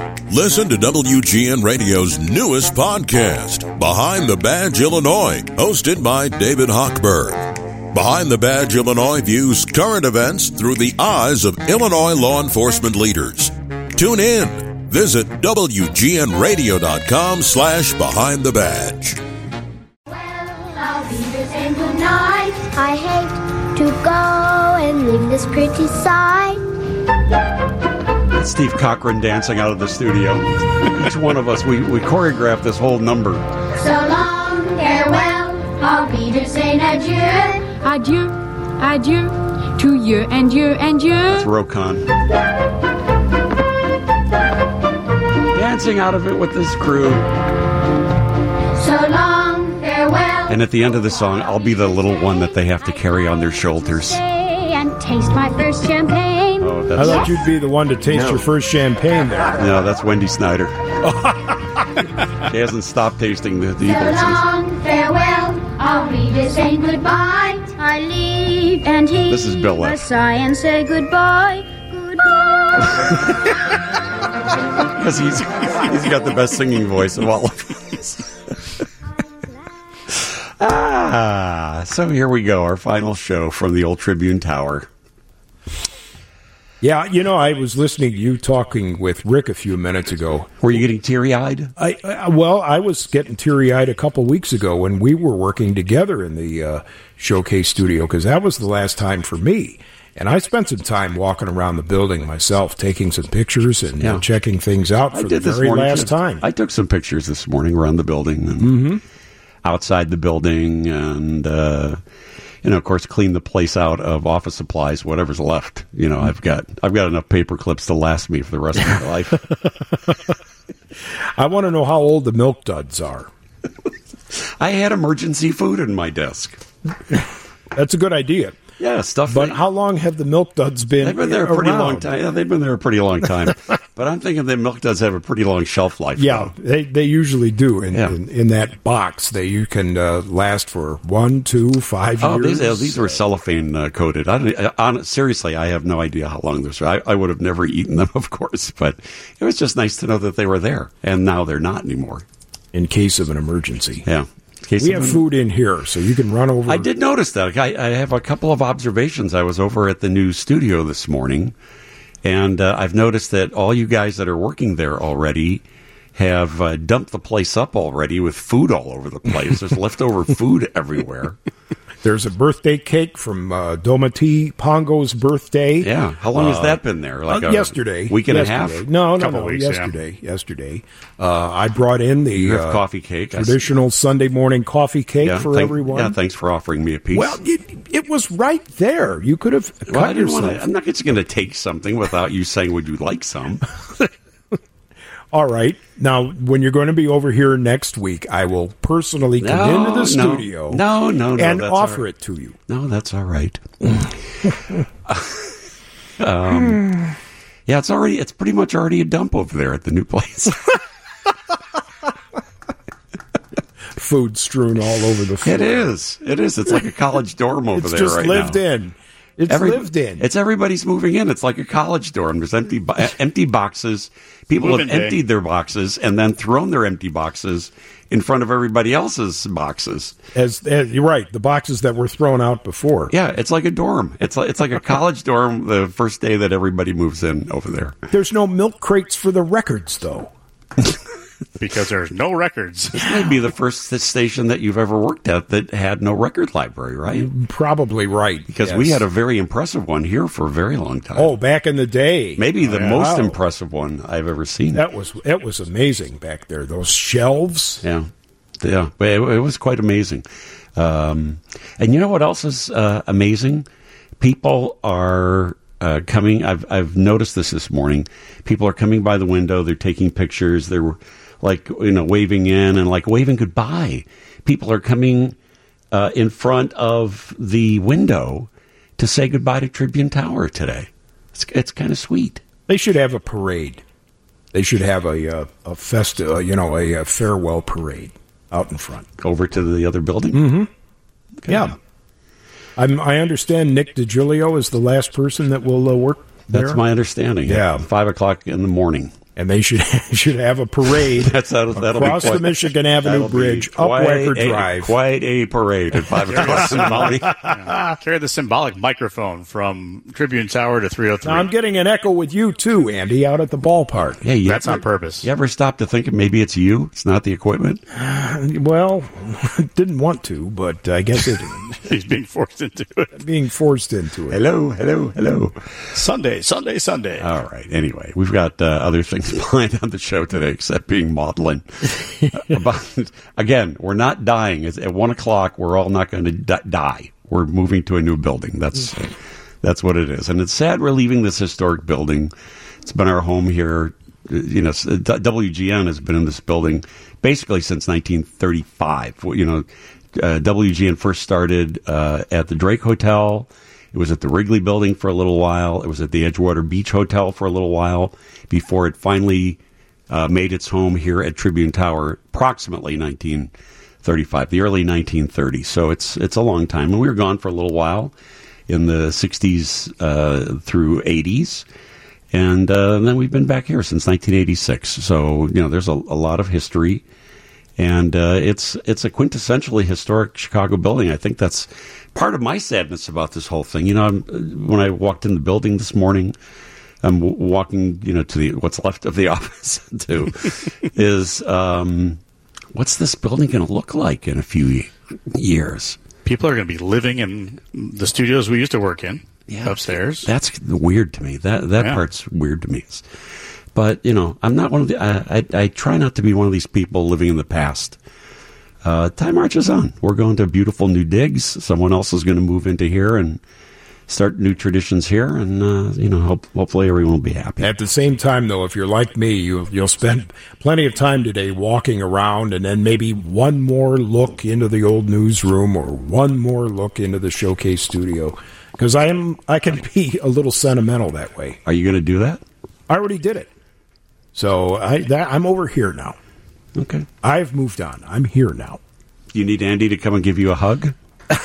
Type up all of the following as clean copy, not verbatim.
Listen to WGN Radio's newest podcast, Behind the Badge Illinois, hosted by David Hochberg. Behind the Badge Illinois views current events through the eyes of Illinois law enforcement leaders. Tune in. Visit WGNRadio.com/Behind the Badge. Well, I'll be there saying goodnight. I hate to go and leave this pretty sight. That's Steve Cochran dancing out of the studio. Each one of us, we choreographed this whole number. So long, farewell. I'll be there saying adieu. Adieu, adieu, to you and you and you. That's Rokon. Dancing out of it with this crew. So long, farewell. And at the end of the song, I'll be the little one that they have to carry on their shoulders. And taste my first champagne. Oh, I thought you'd be the one to taste your first champagne there. No, that's Wendy Snyder. She hasn't stopped tasting the So Eagles. long, farewell. I'll be there saying goodbye. I leave and he This is Bill a F. sigh and say goodbye. Goodbye. Because he's got the best singing voice of all of us. So here we go, our final show from the old Tribune Tower. Yeah, I was listening to you talking with Rick a few minutes ago. Were you getting teary-eyed? I was getting teary-eyed a couple weeks ago when we were working together in the Showcase studio, because that was the last time for me. And I spent some time walking around the building myself, taking some pictures and checking things out for the very last time. I took some pictures this morning around the building and outside the building and, of course, clean the place out of office supplies, whatever's left. I've got enough paper clips to last me for the rest of my life. I want to know how old the Milk Duds are. I had emergency food in my desk. That's a good idea. Yeah, stuff. But how long have the Milk Duds been? They've been there a pretty around? long time. Yeah, they've been there a pretty long time. But I'm thinking the Milk Duds have a pretty long shelf life. Yeah, though. they usually do. In that box, you can last for 1, 2, 5 years. These were cellophane coated. Seriously, I have no idea how long those are. I would have never eaten them, of course. But it was just nice to know that they were there. And now they're not anymore. In case of an emergency. Yeah. We have food in here, so you can run over. I did notice that. I have a couple of observations. I was over at the new studio this morning, and I've noticed that all you guys that are working there already have dumped the place up already with food all over the place. There's leftover food everywhere. There's a birthday cake from Domati Pongo's birthday. Yeah. How long has that been there? Yesterday. Week and a half? No. Weeks, yesterday. I brought in the coffee cake. Traditional Sunday morning coffee cake for everyone. Yeah, thanks for offering me a piece. Well, it was right there. You could have cut yourself. I'm not just going to take something without you saying, would you like some? All right. Now, when you're going to be over here next week, I will personally come into the studio and offer it to you. No, that's all right. It's pretty much already a dump over there at the new place. Food strewn all over the floor. It is. It's like a college dorm over there right now. It's just lived in. Lived in. It's everybody's moving in. It's like a college dorm. There's empty boxes. People have emptied their boxes and then thrown their empty boxes in front of everybody else's boxes. As you're right, the boxes that were thrown out before. Yeah, it's like a dorm. It's like a college dorm the first day that everybody moves in over there. There's no milk crates for the records, though. Because there's no records. This may be the first station that you've ever worked at that had no record library, right? Probably right. Because we had a very impressive one here for a very long time. Oh, back in the day. Maybe the most impressive one I've ever seen. It was amazing back there. Those shelves. Yeah. It was quite amazing. And you know what else is amazing? People are coming. I've noticed this morning. People are coming by the window. They're taking pictures. They're waving in and waving goodbye. People are coming in front of the window to say goodbye to Tribune Tower today. It's kind of sweet. They should have a parade. They should have a farewell parade out in front. Over to the other building? Mm-hmm. Okay. Yeah. I understand Nick DiGilio is the last person that will work there. That's my understanding. Yeah. 5 o'clock in the morning. And they should have a parade that'll across the Michigan Avenue Bridge up Wecker Drive. Quite a parade at 5 o'clock in the morning. Carry the symbolic microphone from Tribune Tower to 303. Now, I'm getting an echo with you, too, Andy, out at the ballpark. Hey, that's on purpose. You ever stop to think maybe it's you? It's not the equipment? Well, didn't want to, but I guess it is. He's being forced into it. Being forced into it. Hello. Sunday. All right. Anyway, we've got other things planned on the show today except being maudlin. Again, we're not dying. At 1 o'clock, we're all not going to die. We're moving to a new building. That's what it is. And it's sad we're leaving this historic building. It's been our home here. You know, WGN has been in this building basically since 1935. You know, WGN first started at the Drake Hotel. It was at the Wrigley Building for a little while. It was at the Edgewater Beach Hotel for a little while before it finally made its home here at Tribune Tower, approximately 1935, the early 1930s. So it's a long time. And we were gone for a little while in the 60s through 80s. And then we've been back here since 1986. So, you know, there's a lot of history. And it's a quintessentially historic Chicago building. I think that's part of my sadness about this whole thing. You know, when I walked in the building this morning, I'm walking, you know, to what's left of the office is what's this building going to look like in a few years? People are going to be living in the studios we used to work in upstairs. That's weird to me. That part's weird to me. But, you know, I'm not one of the... I try not to be one of these people living in the past. Time marches on. We're going to beautiful new digs. Someone else is going to move into here and start new traditions here. And, you know, hopefully everyone will be happy. At the same time, though, if you're like me, you'll spend plenty of time today walking around and then maybe one more look into the old newsroom or one more look into the Showcase studio. Because I can be a little sentimental that way. Are you going to do that? I already did it. So I'm over here now. Okay. I've moved on. I'm here now. You need Andy to come and give you a hug?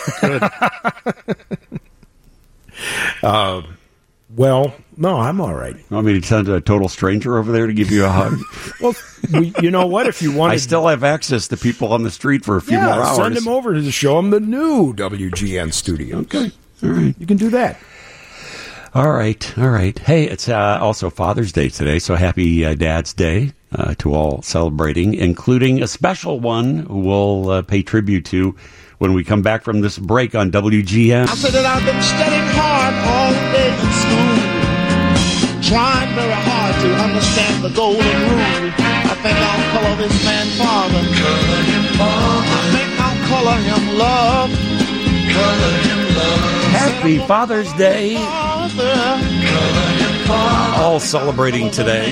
Well, no, I'm all right. You want me to send a total stranger over there to give you a hug? Well, you know what? If you want, I still have access to people on the street for a few more hours. Send them over to show them the new WGN studio. Okay. All right. You can do that. All right. Hey, it's also Father's Day today, so happy Dad's Day to all celebrating, including a special one who we'll pay tribute to when we come back from this break on WGN. I said that I've been studying hard all day in school, trying very hard to understand the golden rule. I think I'll color this man father. Color him father. I think I'll color him love. Color him love. Happy Father's Day. All celebrating today.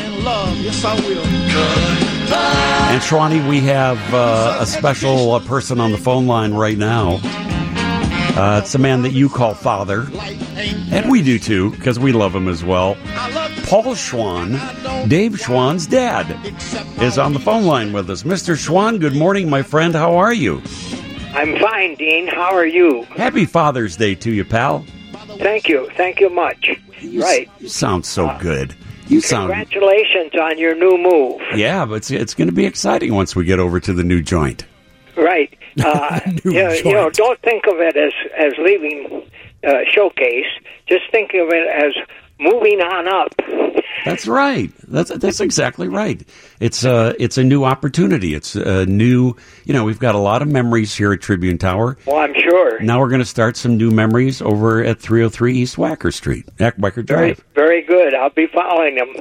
And Shwani, we have a special person on the phone line right now. It's a man that you call father. And we do too, because we love him as well. Paul Schwan, Dave Schwan's dad, is on the phone line with us. Mr. Schwan, good morning, my friend. How are you? I'm fine, Dean. How are you? Happy Father's Day to you, pal. Thank you. Thank you much. You sound so good. Congratulations on your new move. Yeah, but it's going to be exciting once we get over to the new joint. Right. You know, don't think of it as leaving Showcase. Just think of it as moving on up. That's right. That's exactly right. It's a new opportunity. It's a new, you know, we've got a lot of memories here at Tribune Tower. Well, I'm sure. Now we're going to start some new memories over at 303 East Wacker Street, Wacker Drive. Very good. I'll be following them.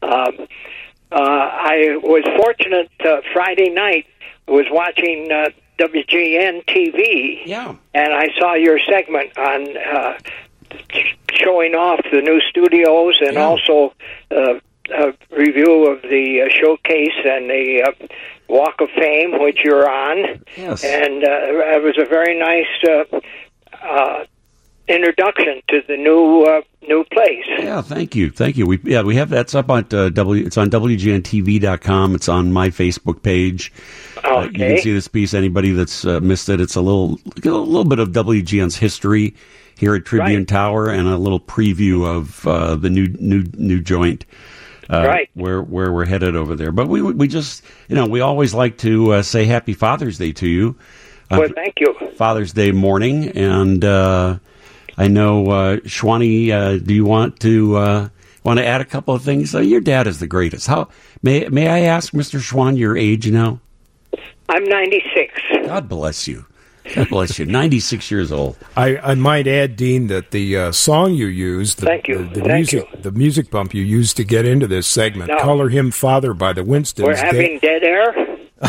I was fortunate Friday night. I was watching WGN TV. Yeah. And I saw your segment on showing off the new studios and also a review of the Showcase and the Walk of Fame, which you're on. Yes. And it was a very nice introduction to the new place. Yeah, thank you. We have that's up on it's on WGNTV.com. It's on my Facebook page. Okay. You can see this piece. Anybody that's missed it, it's a little bit of WGN's history here at Tribune Tower and a little preview of the new joint Right. Where we're headed over there. But we just, we always like to say Happy Father's Day to you. Well, thank you. Father's Day morning, and I know, Shwani, do you want to add a couple of things? Your dad is the greatest. How may I ask, Mr. Schwan, your age now? I'm 96. God bless you. God bless you. 96 years old. I might add, Dean, that the song you used, the music bump you used to get into this segment, Color Him Father by the Winstons. We're having dead air?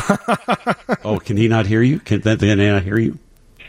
Oh, can he not hear you? Can they not hear you?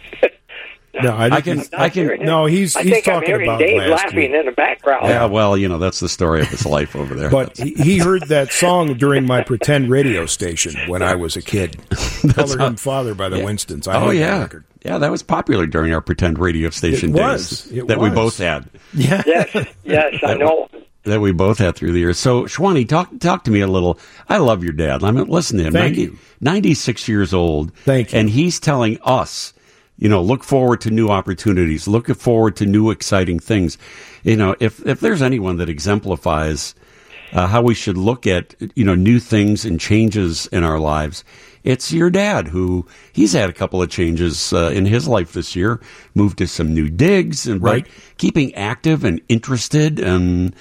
No, I can. No, he's talking I'm hearing about Dave last laughing week. in the background. Yeah, well, that's the story of his life over there. But he heard that song during my pretend radio station when I was a kid. Color Him Father by the Winstons. I had that record. Yeah, that was popular during our pretend radio station days that we both had. Yeah. Yes, I know. That we both had through the years. So, Shwani, talk to me a little. I love your dad. I mean, listen to him. Thank you. 96 years old. Thank you. And he's telling us, look forward to new opportunities. Look forward to new exciting things. If there's anyone that exemplifies how we should look at, new things and changes in our lives, it's your dad, who he's had a couple of changes in his life this year, moved to some new digs, and right. Keeping active and interested. And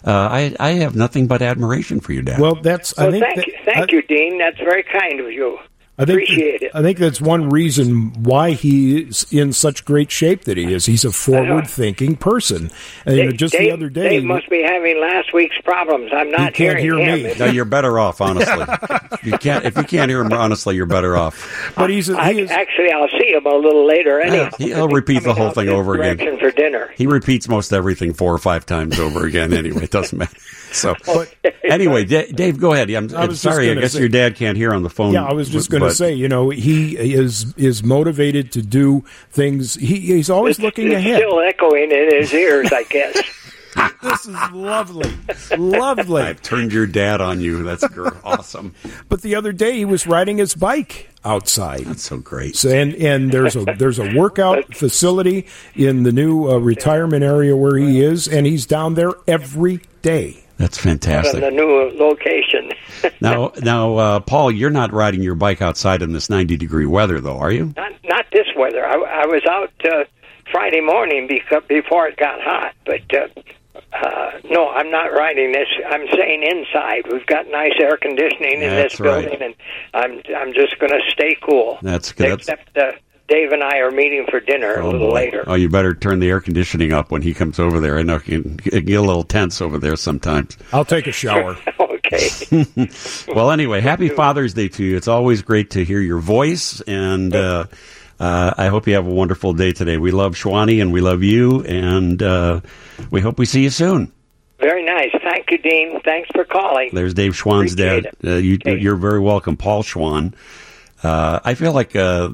I have nothing but admiration for your dad. Well, thank you, Dean. That's very kind of you. Appreciate it. I think that's one reason why he's in such great shape that he is. He's a forward-thinking person. And the other day, Dave must be having last week's problems. I'm not hearing him. No, you're better off, honestly. If you can't hear him, honestly, you're better off. But actually, I'll see him a little later. Anyway, he'll repeat the whole thing over again. For dinner. He repeats most everything 4 or 5 times over again. Anyway, it doesn't matter. So, anyway, Dave, go ahead. I'm sorry. I guess your dad can't hear on the phone. Yeah, I was just going to say, he is motivated to do things. He's always looking ahead. Still echoing in his ears, I guess. This is lovely. Lovely. I've turned your dad on you. That's awesome. But the other day, he was riding his bike outside. That's so great. So, and there's a workout facility in the new retirement area where he is, and he's down there every day. That's fantastic. On the new location. Now, Paul, you're not riding your bike outside in this 90-degree weather, though, are you? Not this weather. I was out Friday morning before it got hot, but no, I'm not riding this. I'm staying inside. We've got nice air conditioning in this building, and I'm just going to stay cool. That's good. Except Dave and I are meeting for dinner a little later. Oh, you better turn the air conditioning up when he comes over there. I know it can get a little tense over there sometimes. I'll take a shower. Okay. Well, anyway, happy Father's Day to you. It's always great to hear your voice, and I hope you have a wonderful day today. We love Shwani, and we love you, and we hope we see you soon. Very nice. Thank you, Dean. Thanks for calling. There's Dave Schwann's dad. You're very welcome, Paul Schwann. I feel like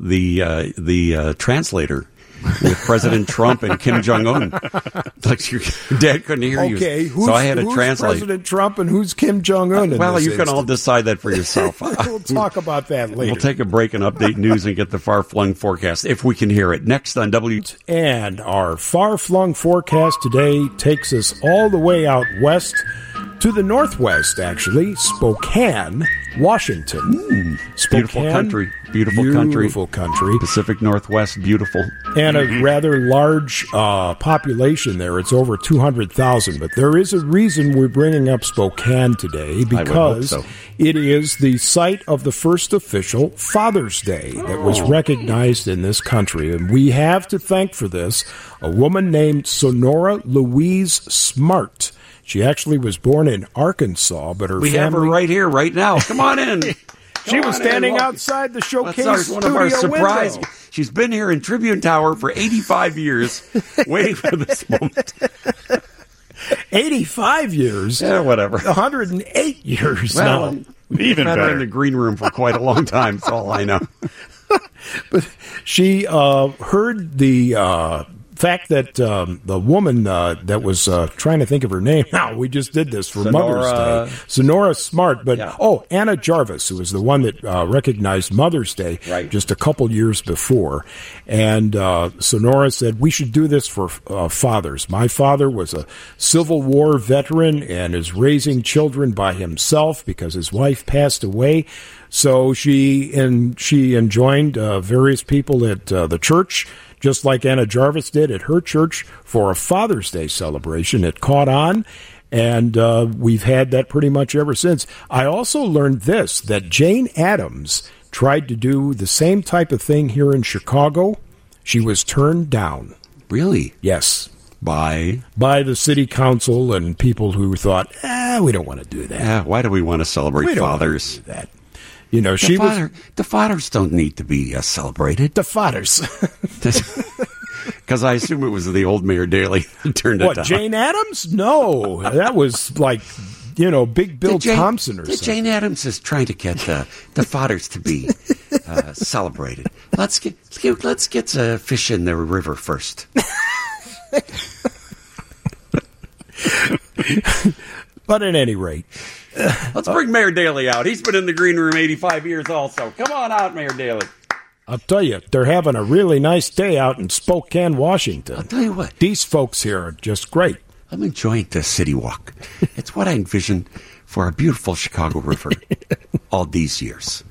the translator with President Trump and Kim Jong-un. Like your dad couldn't hear you. Okay, so I had to translate. Who's President Trump and who's Kim Jong-un? Well, you can all decide that for yourself. We'll talk about that later. We'll take a break and update news and get the far-flung forecast, if we can hear it. Next on W. And our far-flung forecast today takes us all the way out west to the northwest, actually, Spokane, Washington. Spokane, Beautiful country. Pacific Northwest, beautiful. And a rather large population there. It's over 200,000. But there is a reason we're bringing up Spokane today, because it is the site of the first official Father's Day that was recognized in this country. And we have to thank for this a woman named Sonora Louise Smart. She actually was born in Arkansas, but her family... have her right here, right now. Come on in. She was standing outside the showcase one of our surprise. window. She's been here in Tribune Tower for 85 years, waiting for this moment. 85 years? Yeah, whatever. 108 years now. Even better. In the green room for quite a long time, that's all I know. But she heard the fact that the woman that was trying to think of her name now, we just did this for Mother's Day. Sonora Smart, but Anna Jarvis, who was the one that recognized Mother's Day just a couple years before. And Sonora said, we should do this for fathers. My father was a Civil War veteran and is raising children by himself because his wife passed away. So she enjoined various people at the church, just like Anna Jarvis did at her church, for a Father's Day celebration. It caught on, and we've had that pretty much ever since. I also learned this, that Jane Addams tried to do the same type of thing here in Chicago. She was turned down. Really? Yes. By the city council and people who thought, we don't want to do that. Why do we want to celebrate fathers? Do that. You know, the fathers don't need to be celebrated. The fathers. Because I assume it was the old Mayor Daley that turned it down. What, Jane Addams? No. That was like, Big Bill Thompson or something. Jane Addams is trying to get the fathers to be celebrated. Let's get fish in the river first. But at any rate, let's bring Mayor Daley out. He's been in the green room 85 years also. Come on out, Mayor Daley. I'll tell you, they're having a really nice day out in Spokane, Washington. I'll tell you what. These folks here are just great. I'm enjoying the city walk. It's what I envisioned for a beautiful Chicago river all these years.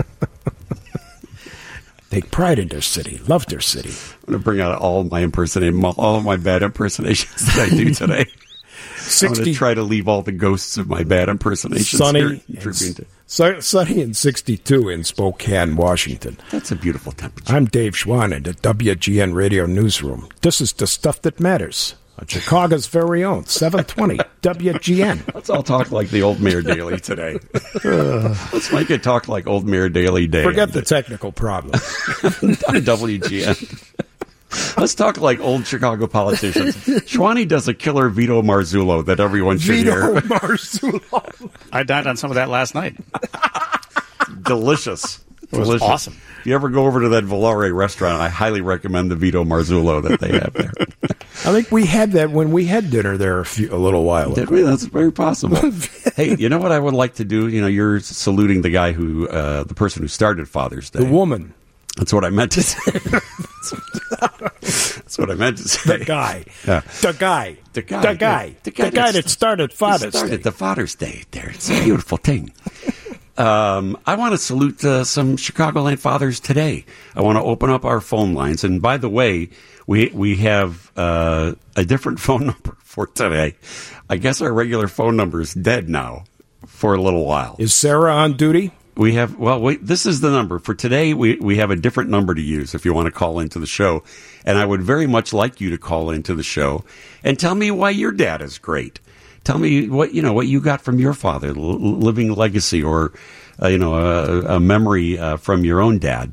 Take pride in their city. Love their city. I'm going to bring out all my bad impersonations that I do today. I'm going to try to leave all the ghosts of my bad impersonations sunny and 62 in Spokane, Washington. That's a beautiful temperature. I'm Dave Schwann in the WGN Radio Newsroom. This is the stuff that matters on Chicago's very own 720 WGN. Let's all talk like the old Mayor Daley today. Let's make it talk like old Mayor Daley Day. Forget the technical problem. On WGN. Let's talk like old Chicago politicians. Schwanny does a killer Vito Marzullo that everyone should hear. Vito Marzullo. I dined on some of that last night. Delicious. It was awesome. If you ever go over to that Volare restaurant, I highly recommend the Vito Marzullo that they have there. I think we had that when we had dinner there a little while ago. Did we? That's very possible. Hey, you know what I would like to do? You're saluting the guy who, the person who started Father's Day. The woman. That's what I meant to say. That's what I meant to say. The guy. Yeah. The guy that started Father's Day. Started the Father's Day there. It's a beautiful thing. I want to salute some Chicagoland fathers today. I want to open up our phone lines. And by the way, we have a different phone number for today. I guess our regular phone number is dead now for a little while. Is Sarah on duty? We have, this is the number. For today, we have a different number to use if you want to call into the show. And I would very much like you to call into the show and tell me why your dad is great. Tell me what you got from your father, living legacy, or a memory from your own dad.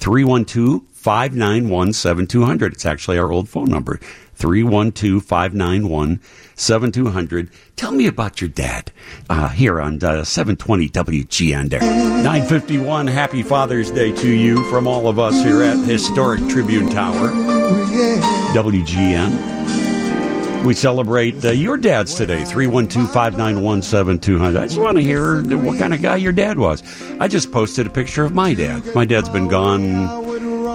312-591-7200. It's actually our old phone number. 312-591-7200. Tell me about your dad here on 720 WGN there. 9:51. Happy Father's Day to you from all of us here at Historic Tribune Tower. WGN. We celebrate your dads today, 312-591-7200. I just want to hear what kind of guy your dad was. I just posted a picture of my dad. My dad's been gone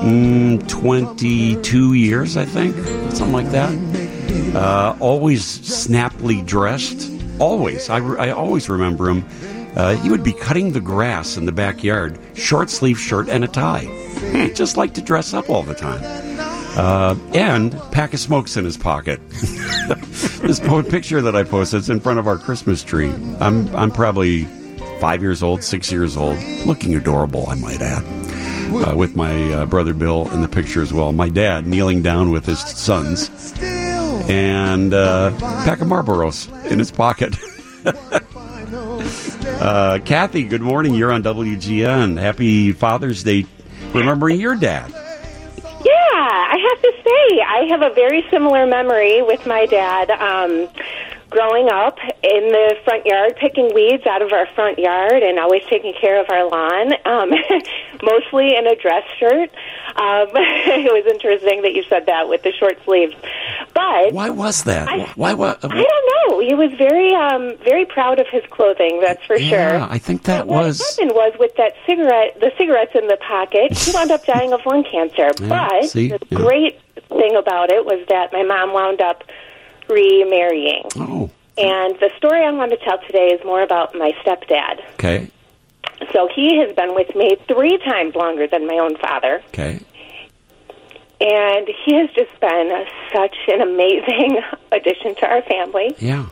22 years, I think, something like that. Always snappily dressed. Always. I always remember him. He would be cutting the grass in the backyard, short sleeve shirt and a tie. He just liked to dress up all the time. And pack of smokes in his pocket. This picture that I posted is in front of our Christmas tree. I'm probably 5 years old, 6 years old, looking adorable, I might add, with my brother Bill in the picture as well. My dad kneeling down with his sons and a pack of Marlboros in his pocket. Kathy, good morning. You're on WGN. Happy Father's Day. Remembering your dad. Yeah, I have to say, I have a very similar memory with my dad. growing up in the front yard, picking weeds out of our front yard and always taking care of our lawn, mostly in a dress shirt. It was interesting that you said that with the short sleeves. But why was that? I don't know. He was very proud of his clothing, that's for sure. Yeah, I think that was... What happened was with the cigarettes in the pocket, he wound up dying of lung cancer. But the great thing about it was that my mom wound up remarrying. Oh. And the story I want to tell today is more about my stepdad. Okay. So he has been with me 3 times longer than my own father. Okay. And he has just been such an amazing addition to our family. Yeah.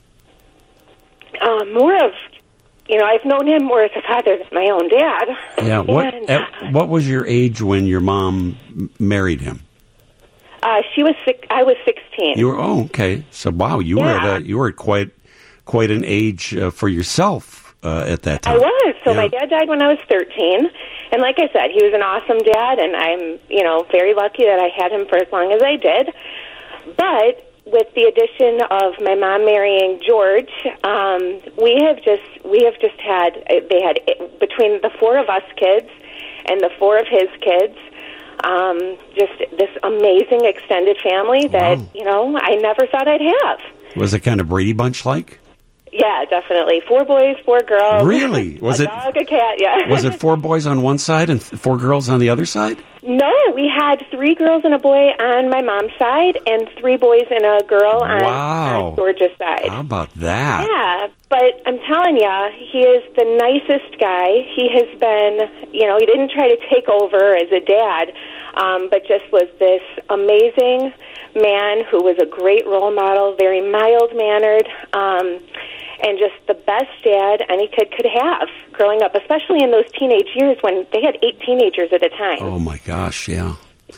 I've known him more as a father than my own dad. Yeah. What was your age when your mom married him? She was I was 16. You were okay. So wow, you were at quite an age for yourself at that time. I was. So my dad died when I was 13, and like I said, he was an awesome dad, and I'm very lucky that I had him for as long as I did. But with the addition of my mom marrying George, we have just had between the 4 of us kids and the 4 of his kids. Just this amazing extended family that, I never thought I'd have. Was it kind of Brady Bunch like? Yeah, definitely. 4 boys, 4 girls. Really? Was a dog, a cat, yeah. Was it 4 boys on one side and 4 girls on the other side? No, we had 3 girls and a boy on my mom's side and 3 boys and a girl on George's side. How about that? Yeah, but I'm telling you, he is the nicest guy. He has been, he didn't try to take over as a dad, but just was this amazing man who was a great role model, very mild-mannered, and just the best dad any kid could have growing up, especially in those teenage years when they had 8 teenagers at a time. Oh, my gosh, yeah.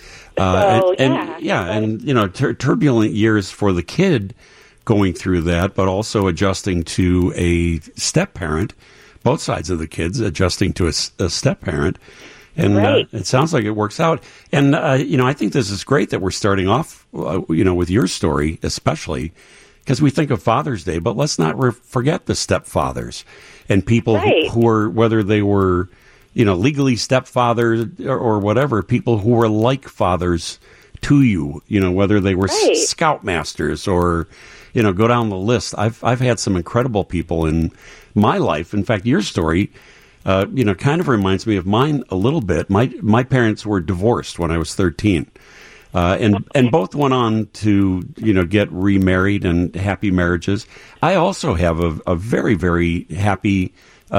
Turbulent years for the kid going through that, but also adjusting to a step-parent, both sides of the kids adjusting to a step-parent. And it sounds like it works out. And, I think this is great that we're starting off, with your story, especially because we think of Father's Day, but let's not forget the stepfathers and people who were, whether they were, legally stepfathers or whatever, people who were like fathers to you, whether they were scoutmasters or, go down the list. I've had some incredible people in my life. In fact, your story, kind of reminds me of mine a little bit. My parents were divorced when I was 13. And both went on to, get remarried and happy marriages. I also have a very, very happy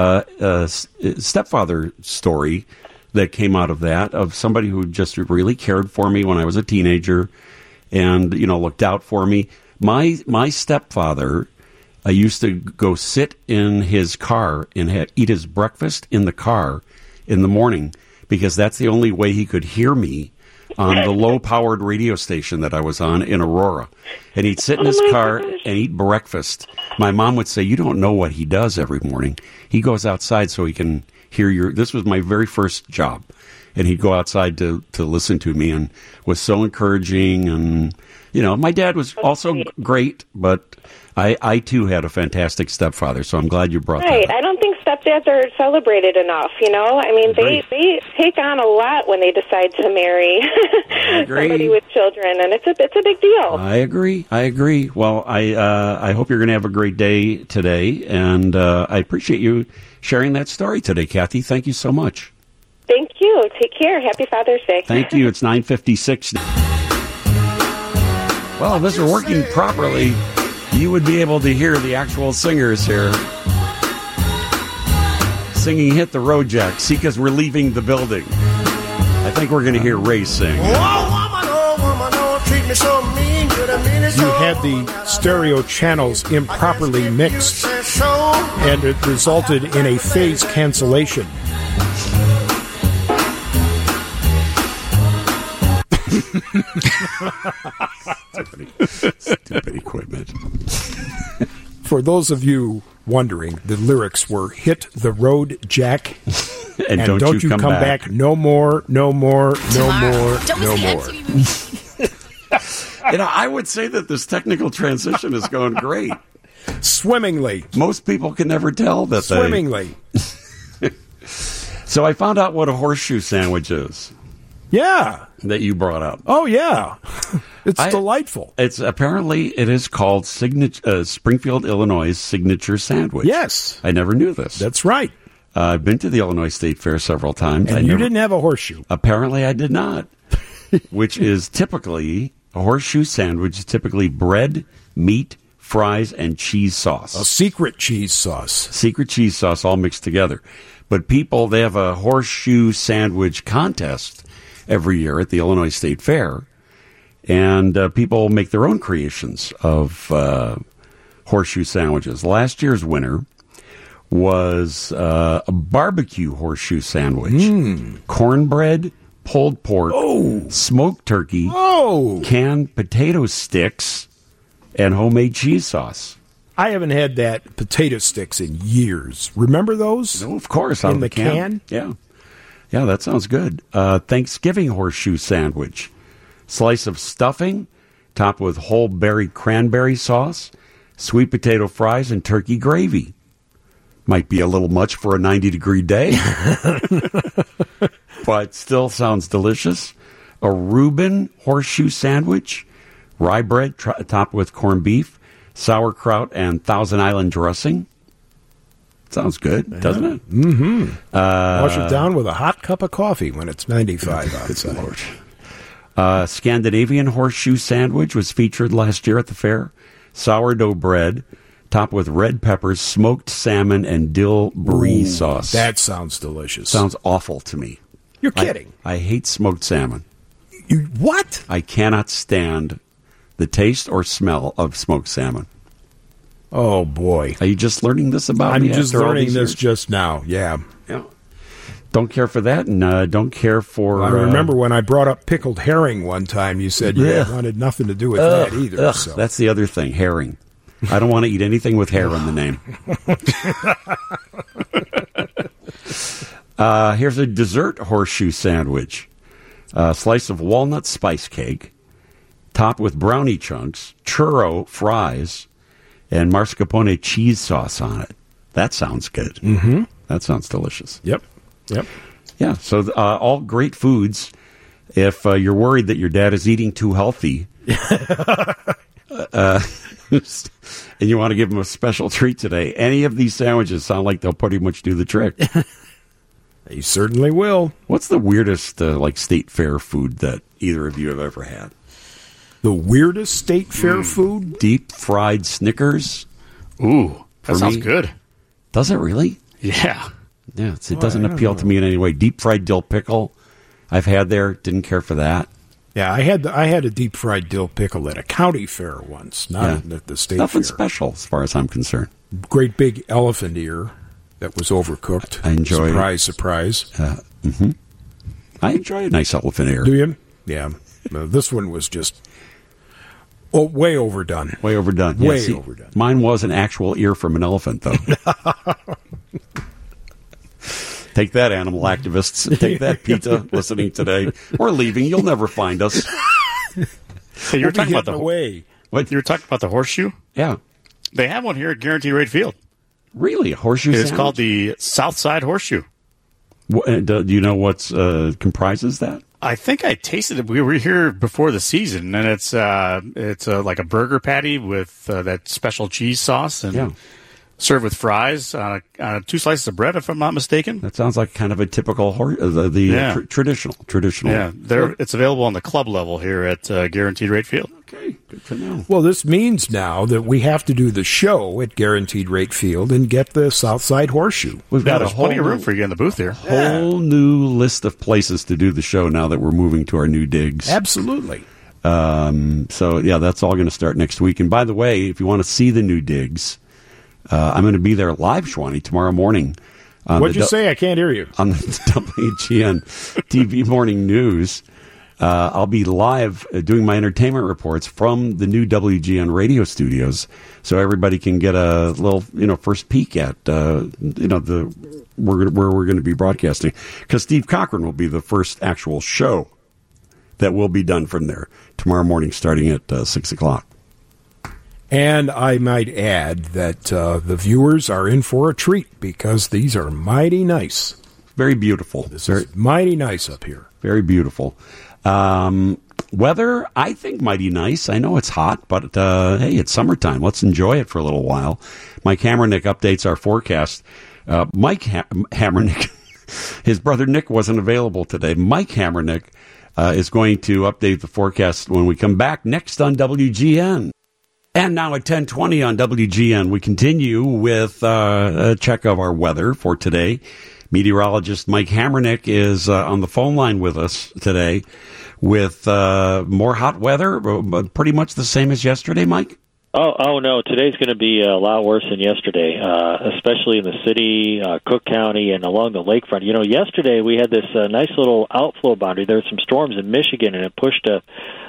stepfather story that came out of that, of somebody who just really cared for me when I was a teenager and, looked out for me. My stepfather, I used to go sit in his car and eat his breakfast in the car in the morning because that's the only way he could hear me on the low-powered radio station that I was on in Aurora. And he'd sit in his car and eat breakfast. My mom would say, you don't know what he does every morning. He goes outside so he can hear your... This was my very first job. And he'd go outside to listen to me and was so encouraging. And, my dad was also great, but I too had a fantastic stepfather, so I'm glad you brought that up. I don't think stepdads are celebrated enough, I mean, they take on a lot when they decide to marry somebody with children, and it's a big deal. I agree. Well, I hope you're going to have a great day today, and I appreciate you sharing that story today, Kathy. Thank you so much. Thank you. Take care. Happy Father's Day. Thank you. It's 9:56. Well, if this were working properly, you would be able to hear the actual singers here singing Hit the Road Jack. See, because we're leaving the building. I think we're going to hear Ray sing. You had the stereo channels improperly mixed, and it resulted in a phase cancellation. Stupid equipment. For those of you wondering, the lyrics were "Hit the road, Jack," and don't you come back no more, no more, no more, no more. I would say that this technical transition is going great. Swimmingly. Most people can never tell that Swimmingly. So I found out what a horseshoe sandwich is. Yeah. That you brought up. Oh, yeah. It's delightful. It is called Springfield, Illinois' signature sandwich. Yes. I never knew this. That's right. I've been to the Illinois State Fair several times. And you didn't have a horseshoe. Apparently I did not. Which is typically, a horseshoe sandwich is typically bread, meat, fries, and cheese sauce. A secret cheese sauce. Secret cheese sauce all mixed together. But they have a horseshoe sandwich contest every year at the Illinois State Fair. And people make their own creations of horseshoe sandwiches. Last year's winner was a barbecue horseshoe sandwich. Cornbread, pulled pork, smoked turkey, canned potato sticks, and homemade cheese sauce. I haven't had that potato sticks in years. Remember those? No, of course. Out in of the can? Yeah. Yeah, that sounds good. Thanksgiving horseshoe sandwich. Slice of stuffing, topped with whole berry cranberry sauce, sweet potato fries, and turkey gravy. Might be a little much for a 90-degree day, but still sounds delicious. A Reuben horseshoe sandwich, rye bread topped with corned beef, sauerkraut, and Thousand Island dressing. Sounds good, doesn't it? Mm-hmm. Wash it down with a hot cup of coffee when it's 95 outside. Scandinavian horseshoe sandwich was featured last year at the fair. Sourdough bread, topped with red peppers, smoked salmon, and dill brie sauce. That sounds delicious. Sounds awful to me. You're kidding. I hate smoked salmon. You what? I cannot stand the taste or smell of smoked salmon. Oh, boy. Are you just learning this about me? I'm just learning this just now, yeah. Don't care for that, and don't care for... I remember when I brought up pickled herring one time, you said you wanted nothing to do with that either. So. That's the other thing, herring. I don't want to eat anything with hair in the name. Here's a dessert horseshoe sandwich. A slice of walnut spice cake, topped with brownie chunks, churro fries, and mascarpone cheese sauce on it. That sounds good. Mm-hmm. That sounds delicious. Yep. Yeah, so all great foods. If you're worried that your dad is eating too healthy, and you want to give him a special treat today, any of these sandwiches sound like they'll pretty much do the trick. They certainly will. What's the weirdest state fair food that either of you have ever had? The weirdest state fair food? Deep fried Snickers. Ooh, that sounds good. Does it really? Yeah. Yeah, it doesn't appeal to me in any way. Deep fried dill pickle, I've had there. Didn't care for that. Yeah, I had a deep fried dill pickle at a county fair once, not at the state Nothing fair. special as far as I'm concerned. Great big elephant ear that was overcooked. I enjoy Surprise. I enjoy a nice elephant ear. Do you? Yeah. No, this one was just way overdone. Way overdone. Way overdone. Mine was an actual ear from an elephant, though. Take that, animal activists. Take that, PETA, listening today. We're leaving. You'll never find us. Hey, you were talking about What? You were talking about the horseshoe? Yeah. They have one here at Guaranteed Rate Field. Really? A horseshoe It's sandwich? called the Southside Horseshoe. Do you know what comprises that? I think I tasted it. We were here before the season, and it's like a burger patty with that special cheese sauce, and served with fries, 2 slices of bread, if I'm not mistaken. That sounds like kind of a typical traditional. Yeah, it's available on the club level here at Guaranteed Rate Field. Okay, good to know. Well, this means now that we have to do the show at Guaranteed Rate Field and get the Southside Horseshoe. We've got there's plenty of room for you in the booth here. Whole new list of places to do the show now that we're moving to our new digs. Absolutely. So, that's all going to start next week. And by the way, if you want to see the new digs, I'm going to be there live, Schwani, tomorrow morning. What'd you say? I can't hear you. On the WGN TV Morning News. I'll be live doing my entertainment reports from the new WGN radio studios, so everybody can get a little, first peek at, where we're going to be broadcasting. Because Steve Cochran will be the first actual show that will be done from there tomorrow morning, starting at 6 o'clock. And I might add that the viewers are in for a treat because these are mighty nice. Very beautiful. This is mighty nice up here. Very beautiful. Weather, I think, mighty nice. I know it's hot, but hey, it's summertime. Let's enjoy it for a little while. Mike Hammernick updates our forecast. Mike Hammernick, his brother Nick wasn't available today. Mike Hammernick is going to update the forecast when we come back next on WGN. And now at 10:20 on WGN, we continue with a check of our weather for today. Meteorologist Mike Hammernick is on the phone line with us today with more hot weather, but pretty much the same as yesterday, Mike? Oh no, today's going to be a lot worse than yesterday, especially in the city, Cook County, and along the lakefront. You know, yesterday we had this nice little outflow boundary. There were some storms in Michigan, and it pushed a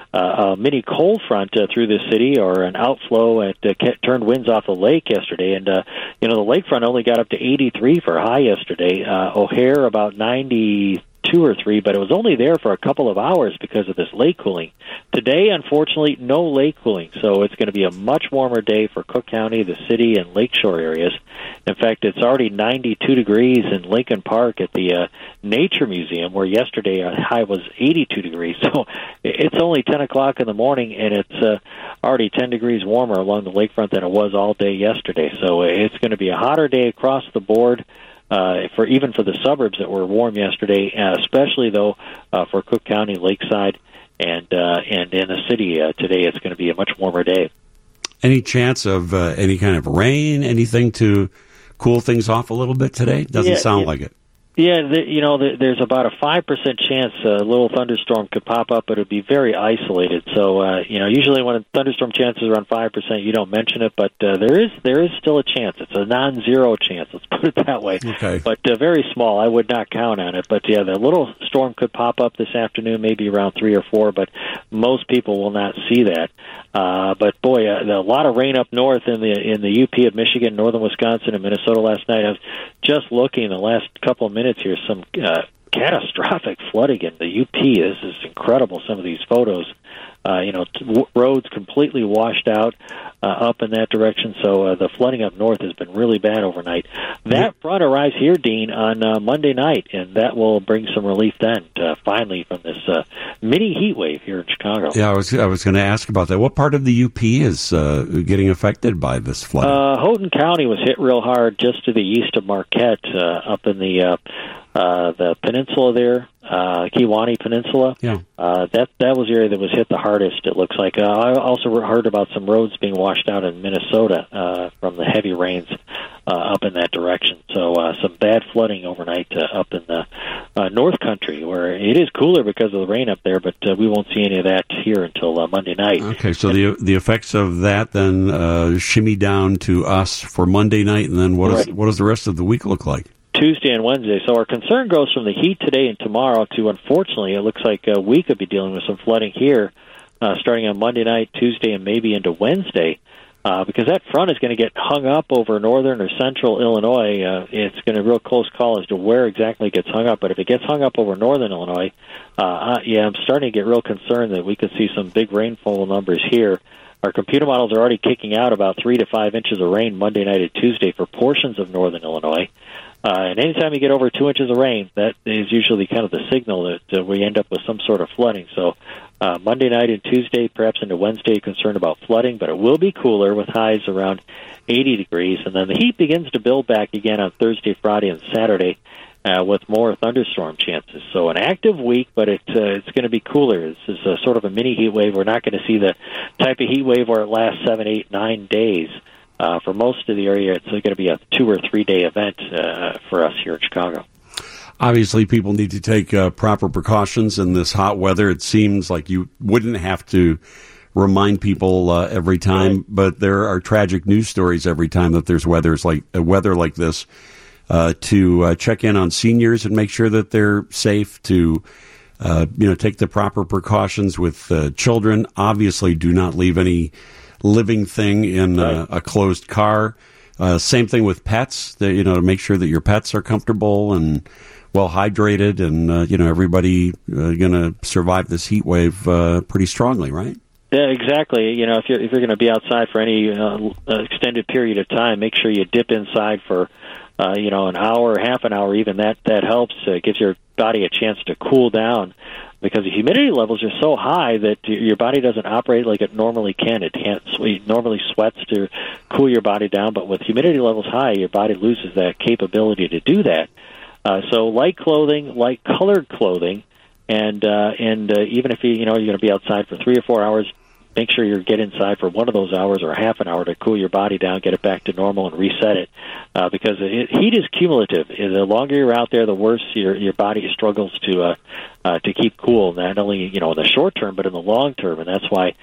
mini cold front through the city, or an outflow, and turned winds off the lake yesterday. And, you know, the lakefront only got up to 83 for a high yesterday. O'Hare about 92 or 3, but it was only there for a couple of hours because of this lake cooling. Today, unfortunately, no lake cooling, so it's going to be a much warmer day for Cook County, the city, and lakeshore areas. In fact, it's already 92 degrees in Lincoln Park at the Nature Museum, where yesterday our high was 82 degrees. So it's only 10 o'clock in the morning, and it's already 10 degrees warmer along the lakefront than it was all day yesterday. So it's going to be a hotter day across the board. For the suburbs that were warm yesterday, especially though for Cook County, Lakeside, and in the city today, it's going to be a much warmer day. Any chance of any kind of rain, anything to cool things off a little bit today? Doesn't sound like it. Yeah, there's about a 5% chance a little thunderstorm could pop up, but it would be very isolated. So, usually when a thunderstorm chances are around 5%, you don't mention it, but there is still a chance. It's a non-zero chance, let's put it that way. Okay. But very small. I would not count on it. But, yeah, the little storm could pop up this afternoon, maybe around 3 or 4, but most people will not see that. But, boy, a lot of rain up north in the UP of Michigan, northern Wisconsin, and Minnesota last night. I was just looking the last couple of minutes here, some catastrophic flooding in the UP. This is incredible, some of these photos. Roads completely washed out up in that direction, so the flooding up north has been really bad overnight. That front arrives here, Dean, on Monday night, and that will bring some relief then, finally, from this mini heat wave here in Chicago. Yeah, I was going to ask about that. What part of the UP is getting affected by this flooding? Houghton County was hit real hard just to the east of Marquette, up in the peninsula there, Kewaunee Peninsula. Yeah. That was the area that was hit the hardest, it looks like. I also heard about some roads being washed out in Minnesota from the heavy rains up in that direction. So some bad flooding overnight up in the North Country, where it is cooler because of the rain up there, but we won't see any of that here until Monday night. Okay, so the effects of that then shimmy down to us for Monday night, and then what does the rest of the week look like? Tuesday and Wednesday. So our concern goes from the heat today and tomorrow to, unfortunately, it looks like we could be dealing with some flooding here starting on Monday night, Tuesday, and maybe into Wednesday, because that front is going to get hung up over northern or central Illinois. It's going to be a real close call as to where exactly it gets hung up. But if it gets hung up over northern Illinois, I'm starting to get real concerned that we could see some big rainfall numbers here. Our computer models are already kicking out about 3 to 5 inches of rain Monday night and Tuesday for portions of northern Illinois. And anytime you get over 2 inches of rain, that is usually kind of the signal that we end up with some sort of flooding. So Monday night and Tuesday, perhaps into Wednesday, concerned about flooding, but it will be cooler with highs around 80 degrees. And then the heat begins to build back again on Thursday, Friday, and Saturday with more thunderstorm chances. So an active week, but it's going to be cooler. This is sort of a mini heat wave. We're not going to see the type of heat wave where it lasts 7, 8, 9 days. For most of the area, it's going to be a 2 or 3 day event for us here in Chicago. Obviously, people need to take proper precautions in this hot weather. It seems like you wouldn't have to remind people every time, right. But there are tragic news stories every time that there's weather like this. To check in on seniors and make sure that they're safe. To take the proper precautions with children. Obviously, do not leave any living thing in a closed car. Same thing with pets. To make sure that your pets are comfortable and well hydrated, and everybody going to survive this heat wave pretty strongly, right? Yeah, exactly. You know, if you're going to be outside for any extended period of time, make sure you dip inside for an hour, half an hour, even that helps. Gives your body a chance to cool down, because the humidity levels are so high that your body doesn't operate like it normally can. It normally sweats to cool your body down, but with humidity levels high, your body loses that capability to do that. So light clothing, light colored clothing, and even if you're going to be outside for 3 or 4 hours, make sure you get inside for one of those hours or a half an hour to cool your body down, get it back to normal, and reset it. Because heat is cumulative. The longer you're out there, the worse your body struggles to keep cool. Not only in the short term, but in the long term. And that's why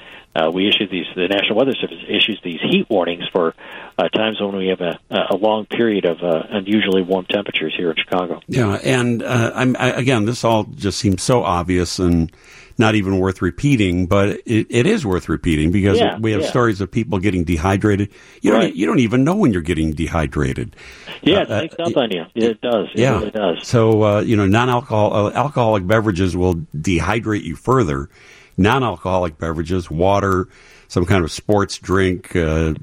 the National Weather Service issues these heat warnings for times when we have a long period of unusually warm temperatures here in Chicago. Yeah, and again, this all just seems so obvious and not even worth repeating, but it is worth repeating, because we have stories of people getting dehydrated. You don't even know when you're getting dehydrated. Yeah, it sneaks up on you. It does. It really does. So, alcoholic beverages will dehydrate you further. Non-alcoholic beverages, water, some kind of sports drink,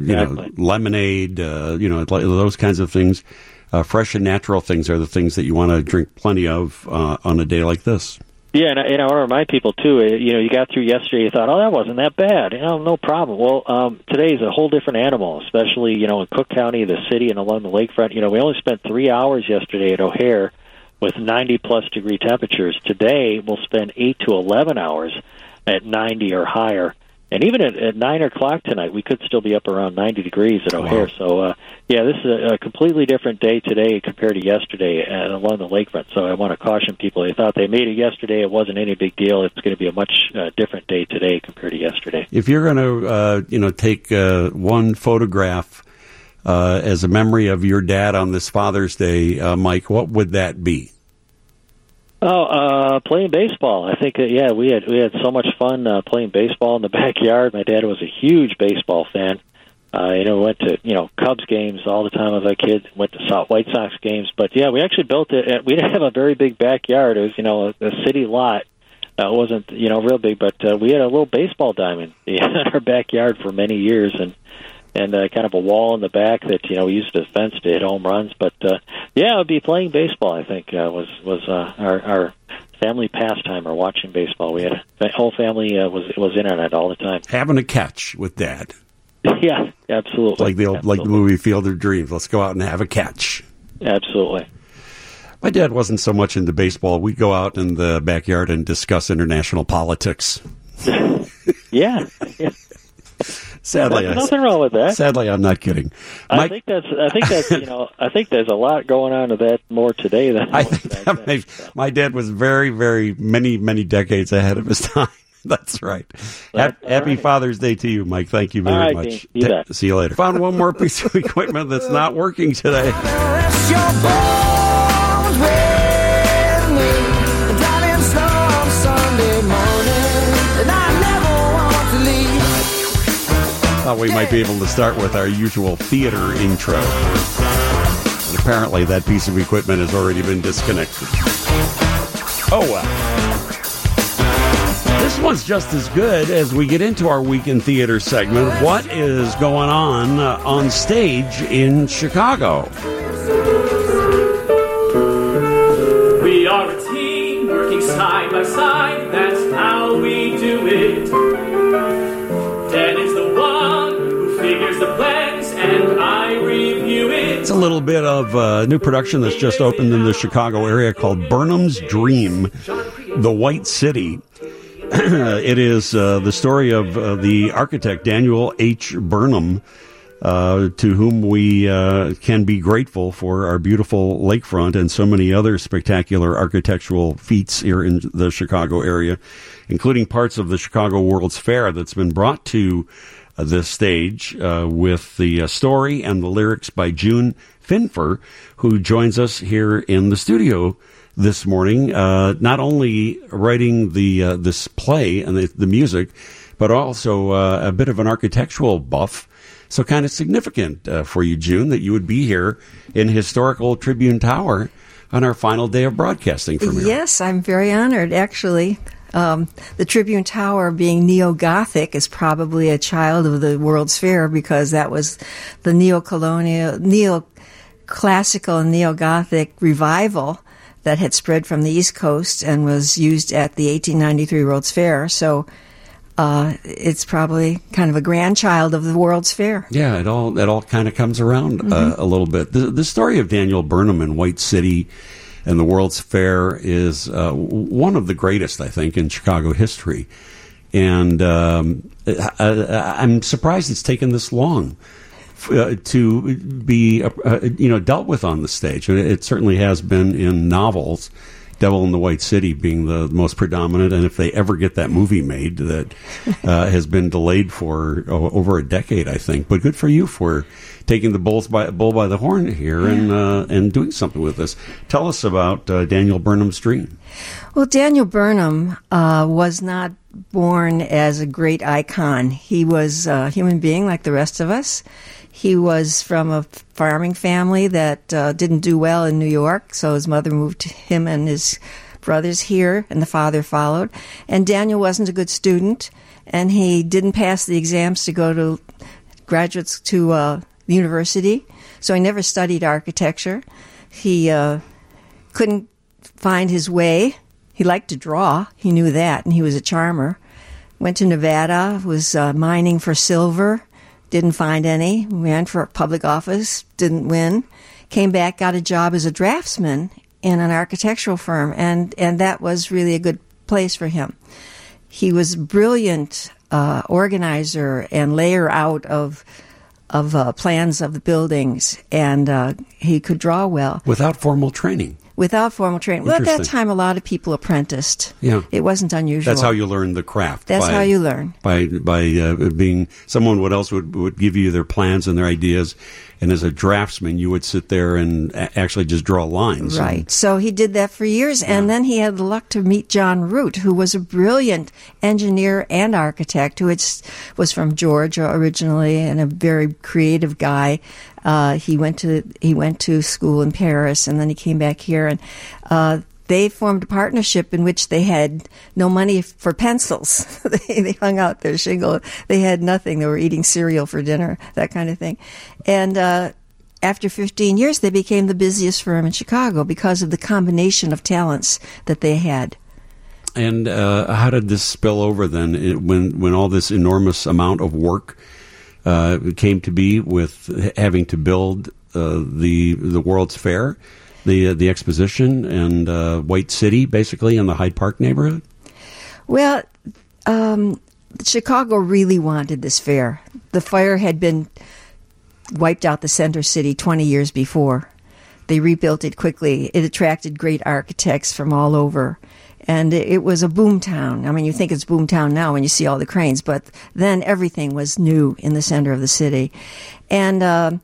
lemonade, those kinds of things. Fresh and natural things are the things that you want to drink plenty of on a day like this. Yeah, and I want to remind people, too, you got through yesterday, you thought, that wasn't that bad. No problem. Well, today is a whole different animal, especially, in Cook County, the city, and along the lakefront. We only spent 3 hours yesterday at O'Hare with 90-plus degree temperatures. Today, we'll spend 8 to 11 hours at 90 or higher. And even at 9 o'clock tonight, we could still be up around 90 degrees at O'Hare. Wow. So, this is a completely different day today compared to yesterday along the lakefront. So I want to caution people. They thought they made it yesterday. It wasn't any big deal. It's going to be a much different day today compared to yesterday. If you're going to, take one photograph as a memory of your dad on this Father's Day, Mike, what would that be? Playing baseball. I think we had so much fun playing baseball in the backyard. My dad was a huge baseball fan. Went to Cubs games all the time as a kid. Went to White Sox games. But we actually built it. We didn't have a very big backyard. It was a city lot. It wasn't real big, but we had a little baseball diamond in our backyard for many years, and kind of a wall in the back that we used as a fence to hit home runs. But it would be playing baseball. I think was our family pastime, or watching baseball. We had the whole family was in on it all the time. Having a catch with Dad. Yeah, absolutely. Like the movie Field of Dreams. Let's go out and have a catch. Absolutely. My dad wasn't so much into baseball. We'd go out in the backyard and discuss international politics. Yeah. Sadly, there's nothing wrong with that. Sadly, I'm not kidding. I think that's I think there's a lot going on to that more today than I think my dad was very, very many decades ahead of his time. That's right. Happy Father's Day to you, Mike. Thank you very much. See you later. Found one more piece of equipment that's not working today. Thought we might be able to start with our usual theater intro. And apparently that piece of equipment has already been disconnected. Oh, well. This one's just as good as we get into our Weekend Theater segment. What is going on stage in Chicago? We are a team working side by side. That's how we do it. Dad is the one who figures the plans, and I review it. It's a little bit of a new production that's just opened in the Chicago area called Burnham's Dream, The White City. It is the story of the architect Daniel H. Burnham, to whom we can be grateful for our beautiful lakefront and so many other spectacular architectural feats here in the Chicago area, including parts of the Chicago World's Fair that's been brought to this stage with the story and the lyrics by June Finfer, who joins us here in the studio this morning, not only writing this play and the music, but also a bit of an architectural buff. So kind of significant for you, June, that you would be here in historical Tribune Tower on our final day of broadcasting from here. Yes, I'm very honored, actually. The Tribune Tower, being neo-Gothic, is probably a child of the World's Fair because that was the neoclassical and neo-Gothic revival that had spread from the East Coast and was used at the 1893 World's Fair. So it's probably kind of a grandchild of the World's Fair. Yeah, it all kind of comes around a little bit. The story of Daniel Burnham in White City and the World's Fair is one of the greatest, I think, in Chicago history. And I'm surprised it's taken this long to be dealt with on the stage. It certainly has been in novels, Devil in the White City being the most predominant, and if they ever get that movie made, that has been delayed for over a decade, I think. But good for you for taking the bull by the horn here and doing something with this. Tell us about Daniel Burnham's dream. Well, Daniel Burnham was not born as a great icon. He was a human being like the rest of us. He was from a farming family that didn't do well in New York, so his mother moved him and his brothers here, and the father followed. And Daniel wasn't a good student, and he didn't pass the exams to go to graduates to university, so he never studied architecture. He couldn't find his way. He liked to draw. He knew that, and he was a charmer. Went to Nevada, was mining for silver. Didn't find any. Ran for public office. Didn't win. Came back, got a job as a draftsman in an architectural firm, and that was really a good place for him. He was a brilliant organizer and layer out of plans of the buildings, and he could draw well. Without formal training. Without formal training. Well, at that time, a lot of people apprenticed. Yeah. It wasn't unusual. That's how you learn the craft. That's how you learn. By being someone else would give you their plans and their ideas, and as a draftsman, you would sit there and actually just draw lines. Right. So he did that for years, and then he had the luck to meet John Root, who was a brilliant engineer and architect, who was from Georgia originally, and a very creative guy. He went to school in Paris, and then he came back here, and they formed a partnership in which they had no money for pencils. They hung out their shingle. They had nothing. They were eating cereal for dinner, that kind of thing. And after 15 years, they became the busiest firm in Chicago because of the combination of talents that they had. And how did this spill over then, when all this enormous amount of work came to be with having to build the World's Fair, the exposition, and White City, basically, in the Hyde Park neighborhood? Well, Chicago really wanted this fair. The fire had been wiped out the center city 20 years before. They rebuilt it quickly. It attracted great architects from all over. And it was a boom town. I mean, you think it's boom town now when you see all the cranes, but then everything was new in the center of the city. And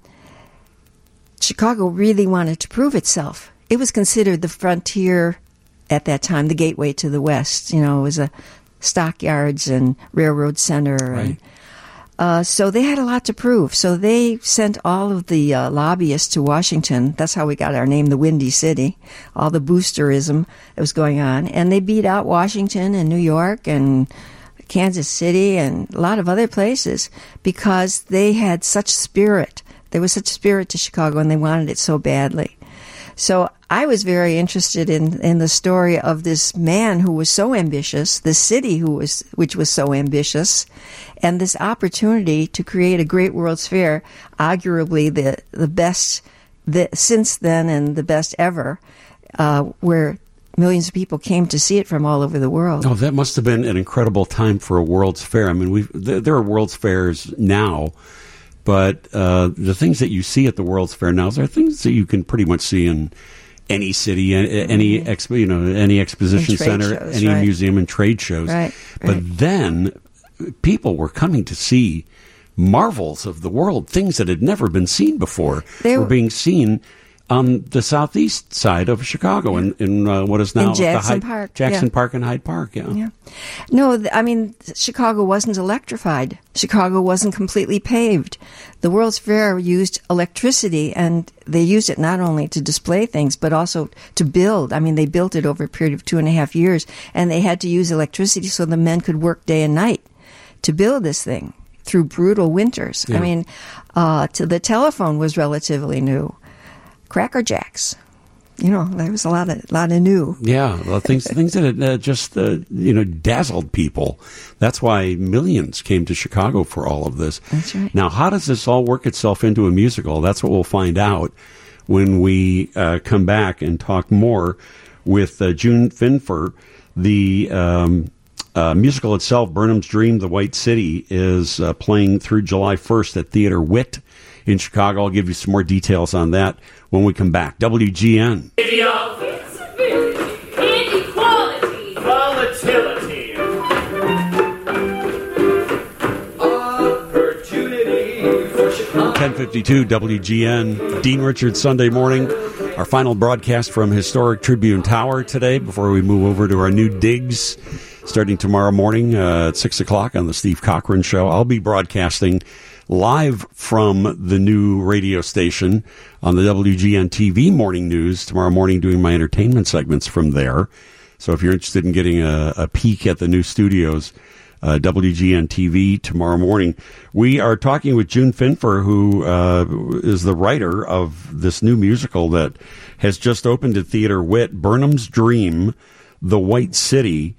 Chicago really wanted to prove itself. It was considered the frontier at that time, the gateway to the West. You know, it was a stockyards and railroad center. Right. And, so they had a lot to prove. So they sent all of the lobbyists to Washington. That's how we got our name, the Windy City, all the boosterism that was going on. And they beat out Washington and New York and Kansas City and a lot of other places because they had such spirit. There was such spirit to Chicago, and they wanted it so badly. So I was very interested in the story of this man who was so ambitious, the city which was so ambitious, and this opportunity to create a great World's Fair, arguably the best since then and the best ever, where millions of people came to see it from all over the world. Oh, that must have been an incredible time for a World's Fair. I mean, there are World's Fairs now, but the things that you see at the World's Fair now are things that you can pretty much see in any city, any exposition center, shows, any right. museum, and trade shows. Right. But then people were coming to see marvels of the world, things that had never been seen before, were being seen on the southeast side of Chicago, in what is now in Jackson the Park. Jackson Park and Hyde Park. Yeah. No, I mean, Chicago wasn't electrified. Chicago wasn't completely paved. The World's Fair used electricity, and they used it not only to display things, but also to build. I mean, they built it over a period of 2.5 years, and they had to use electricity so the men could work day and night to build this thing through brutal winters. Yeah. I mean, the telephone was relatively new. Cracker Jacks. There was a lot of new. Yeah, well, things that just dazzled people. That's why millions came to Chicago for all of this. That's right. Now, how does this all work itself into a musical? That's what we'll find out when we come back and talk more with June Finfer. The musical itself, Burnham's Dream, The White City, is playing through July 1st at Theater Wit in Chicago. I'll give you some more details on that when we come back. WGN. Inequality, volatility, opportunity for Chicago. 1052 WGN, Dean Richards, Sunday morning. Our final broadcast from Historic Tribune Tower today before we move over to our new digs starting tomorrow morning at 6 o'clock on the Steve Cochran Show. I'll be broadcasting live from the new radio station on the WGN TV morning news tomorrow morning, doing my entertainment segments from there. So if you're interested in getting a peek at the new studios, WGN TV tomorrow morning. We are talking with June Finfer, who is the writer of this new musical that has just opened at Theater Wit, Burnham's Dream, The White City.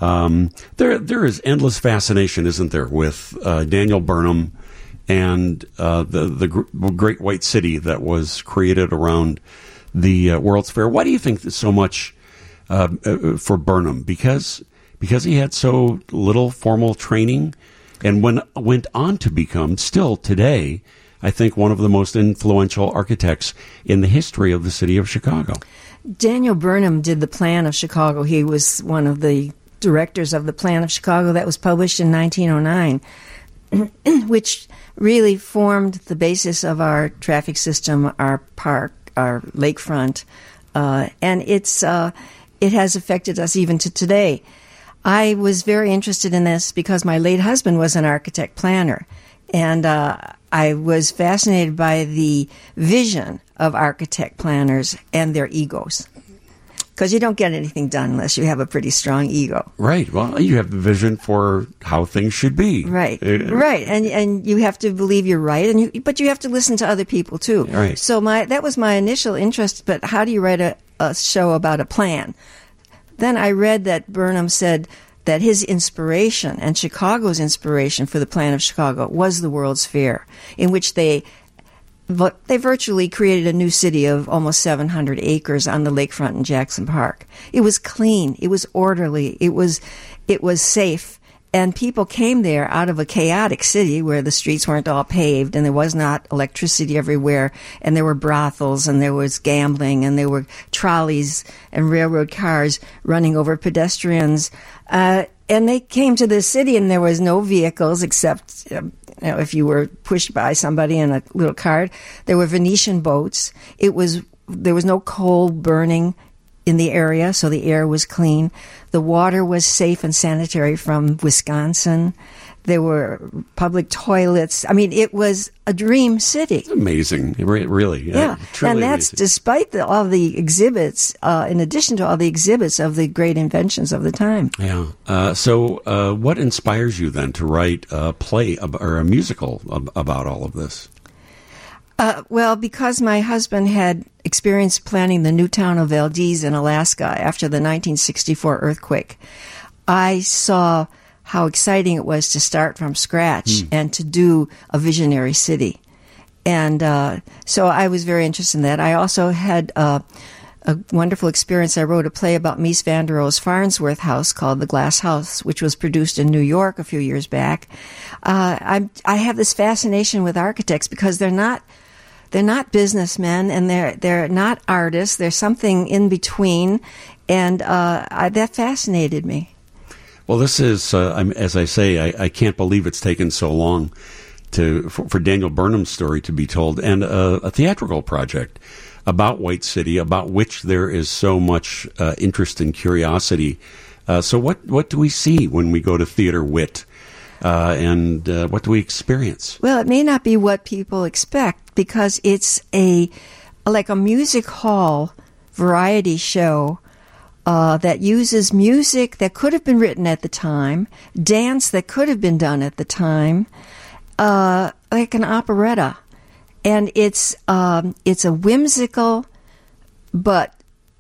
There is endless fascination, isn't there, with Daniel Burnham and the Great White City that was created around the World's Fair. Why do you think there's so much for Burnham? Because he had so little formal training and went on to become, still today, I think, one of the most influential architects in the history of the city of Chicago. Daniel Burnham did the plan of Chicago. He was one of the directors of the plan of Chicago that was published in 1909, which really formed the basis of our traffic system, our park, our lakefront, and it has affected us even to today. I was very interested in this because my late husband was an architect planner, and I was fascinated by the vision of architect planners and their egos. Because you don't get anything done unless you have a pretty strong ego. Right. Well, you have the vision for how things should be. Right. Right. And you have to believe you're right, but you have to listen to other people too. Right. So that was my initial interest. But how do you write a show about a plan? Then I read that Burnham said that his inspiration and Chicago's inspiration for the plan of Chicago was the World's Fair, in which they virtually created a new city of almost 700 acres on the lakefront in Jackson Park. It was clean. It was orderly. It was safe. And people came there out of a chaotic city where the streets weren't all paved and there was not electricity everywhere, and there were brothels and there was gambling and there were trolleys and railroad cars running over pedestrians. And they came to the city and there was no vehicles except if you were pushed by somebody in a little cart. There were Venetian boats. There was no coal burning in the area, so the air was clean. The water was safe and sanitary from Wisconsin. There were public toilets. I mean, it was a dream city. It's amazing, really. Yeah, and that's amazing. Despite all the exhibits, in addition to all the exhibits of the great inventions of the time. Yeah. So what inspires you then to write a play or a musical about all of this? Well, because my husband had experienced planning the new town of Valdez in Alaska after the 1964 earthquake, I saw how exciting it was to start from scratch and to do a visionary city. And so I was very interested in that. I also had a wonderful experience. I wrote a play about Mies van der Rohe's Farnsworth house called The Glass House, which was produced in New York a few years back. I have this fascination with architects because they're not businessmen and they're not artists. There's something in between, and that fascinated me. Well, this is, as I say, I can't believe it's taken so long for Daniel Burnham's story to be told, and a theatrical project. about White City, about which there is so much interest and curiosity. So what do we see when we go to Theater Wit? And what do we experience? Well, it may not be what people expect because it's like a music hall variety show that uses music that could have been written at the time, dance that could have been done at the time, like an operetta. And it's a whimsical, but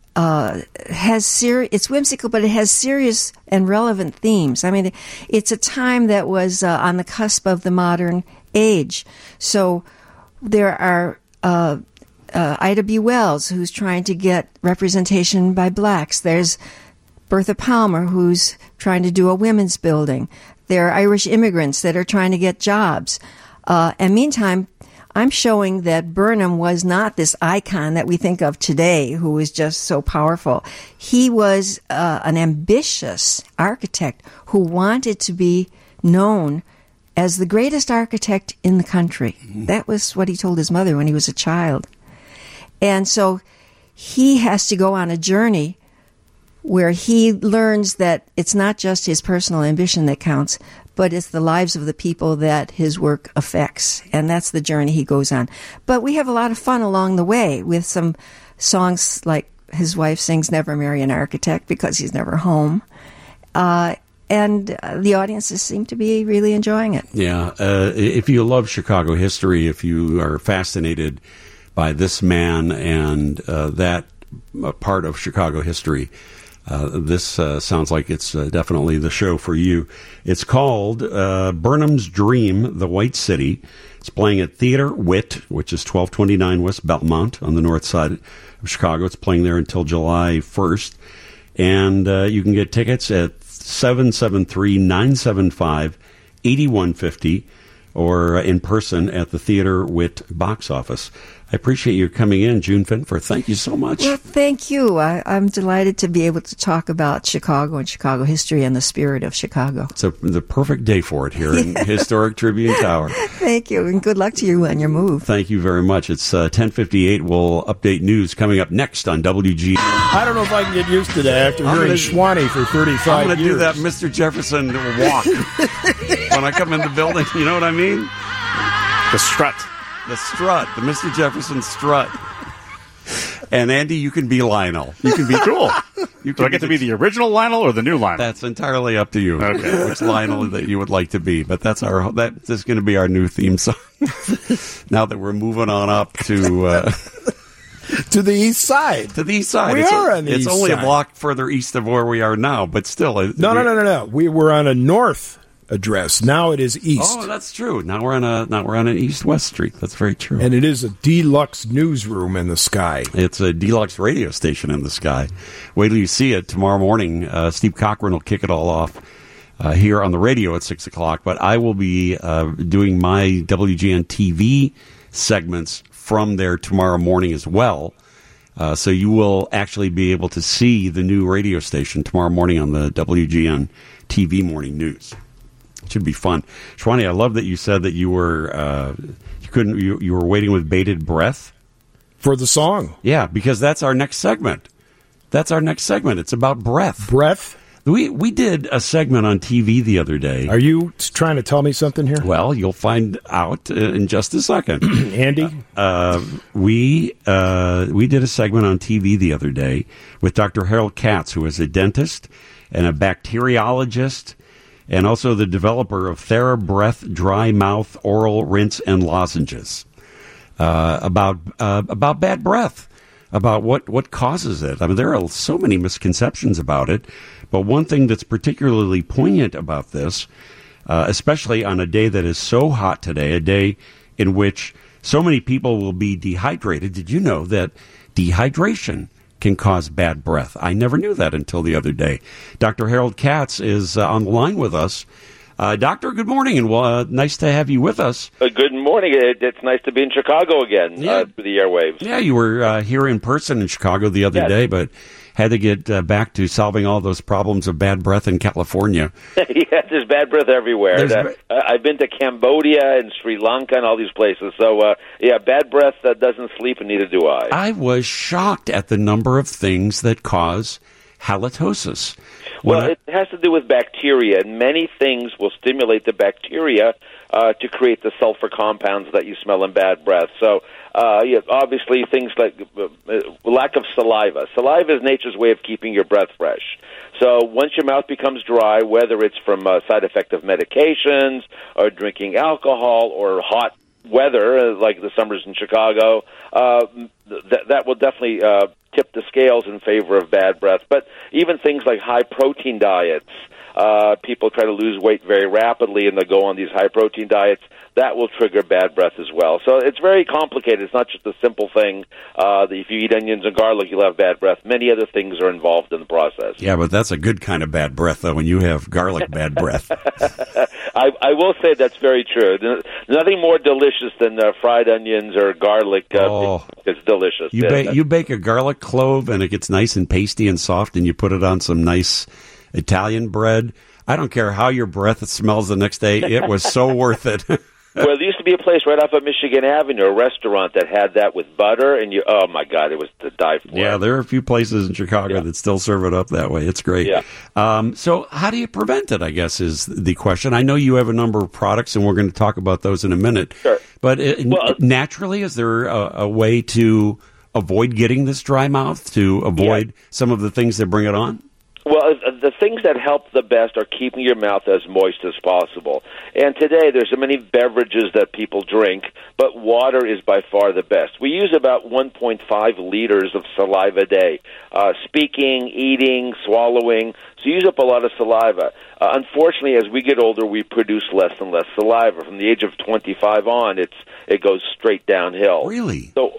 it's whimsical, but it has serious and relevant themes. I mean, it's a time that was on the cusp of the modern age. So there are Ida B. Wells, who's trying to get representation by blacks. There's Bertha Palmer, who's trying to do a women's building. There are Irish immigrants that are trying to get jobs. And meantime, I'm showing that Burnham was not this icon that we think of today, who was just so powerful. He was an ambitious architect who wanted to be known as the greatest architect in the country. That was what he told his mother when he was a child. And so he has to go on a journey where he learns that it's not just his personal ambition that counts, but it's the lives of the people that his work affects. And that's the journey he goes on. But we have a lot of fun along the way with some songs like his wife sings Never Marry an Architect because he's never home. And the audiences seem to be really enjoying it. Yeah. If you love Chicago history, if you are fascinated by this man and that part of Chicago history, this sounds like it's definitely the show for you. It's called Burnham's Dream, the White City. It's playing at Theater Wit, which is 1229 West Belmont on the north side of Chicago. It's playing there until July 1st. And you can get tickets at 773-975-8150 or in person at the Theater Wit box office. I appreciate you coming in, June Finfer. Thank you so much. Well, thank you. I'm delighted to be able to talk about Chicago and Chicago history and the spirit of Chicago. It's the perfect day for it here in Historic Tribune Tower. Thank you, and good luck to you on your move. Thank you very much. It's 10:58. We'll update news coming up next on WG. I don't know if I can get used to that after hearing Schwanee for 35 years. I'm going to do that Mr. Jefferson walk when I come in the building. You know what I mean? The strut. The strut, the Mr. Jefferson strut. And Andy, you can be Lionel. You can be cool. Do I get to be the original Lionel or the new Lionel? That's entirely up to you. Okay. Which Lionel that you would like to be. But that's going to be our new theme song. Now that we're moving on up to to the east side. To the east side. We are on the east side. It's only a block further east of where we are now, but still. No. We were on a north address. Now it is east. Oh, that's true. Now we're on an east-west street. That's very true. And it is a deluxe newsroom in the sky. It's a deluxe radio station in the sky. Wait till you see it tomorrow morning. Steve Cochran will kick it all off here on the radio at 6 o'clock. But I will be doing my WGN TV segments from there tomorrow morning as well. So you will actually be able to see the new radio station tomorrow morning on the WGN TV morning news. Should be fun. Schwanee, I love that you said that you were you were waiting with bated breath for the song. Yeah, because that's our next segment. It's about breath. Breath? We did a segment on TV the other day. Are you trying to tell me something here? Well, you'll find out in just a second. Andy? We did a segment on TV the other day with Dr. Harold Katz, who is a dentist and a bacteriologist, and also the developer of TheraBreath Dry Mouth Oral Rinse and Lozenges, about bad breath, about what causes it. I mean, there are so many misconceptions about it, but one thing that's particularly poignant about this, especially on a day that is so hot today, a day in which so many people will be dehydrated. Did you know that dehydration can cause bad breath? I never knew that until the other day. Dr. Harold Katz is on the line with us Doctor, good morning, and nice to have you with us. Good morning. It's nice to be in Chicago again through the airwaves. Yeah, you were here in person in Chicago the other day, but had to get back to solving all those problems of bad breath in California. Yeah, there's bad breath everywhere. I've been to Cambodia and Sri Lanka and all these places. So, bad breath doesn't sleep, and neither do I. I was shocked at the number of things that cause halitosis. Well, it has to do with bacteria, and many things will stimulate the bacteria to create the sulfur compounds that you smell in bad breath. So, obviously, things like lack of saliva. Saliva is nature's way of keeping your breath fresh. So once your mouth becomes dry, whether it's from a side effect of medications or drinking alcohol or hot weather, like the summers in Chicago, that will definitely tip the scales in favor of bad breath. But even things like high-protein diets, people try to lose weight very rapidly, and they go on these high-protein diets. That will trigger bad breath as well. So it's very complicated. It's not just a simple thing that if you eat onions and garlic, you'll have bad breath. Many other things are involved in the process. Yeah, but that's a good kind of bad breath, though, when you have garlic bad breath. I will say that's very true. Nothing more delicious than fried onions or garlic. It's delicious. You bake a garlic clove, and it gets nice and pasty and soft, and you put it on some nice Italian bread. I don't care how your breath smells the next day. It was so worth it. Well, there used to be a place right off of Michigan Avenue, a restaurant that had that with butter, and oh my God, it was to die for. Yeah, there are a few places in Chicago that still serve it up that way. It's great. Yeah. So how do you prevent it, I guess, is the question. I know you have a number of products, and we're going to talk about those in a minute. Sure. But naturally, is there a way to avoid getting this dry mouth, to avoid some of the things that bring it on? Well, the things that help the best are keeping your mouth as moist as possible. And today, there's so many beverages that people drink, but water is by far the best. We use about 1.5 liters of saliva a day. Speaking, eating, swallowing, so you use up a lot of saliva. Unfortunately, as we get older, we produce less and less saliva. From the age of 25 on, it goes straight downhill. Really? So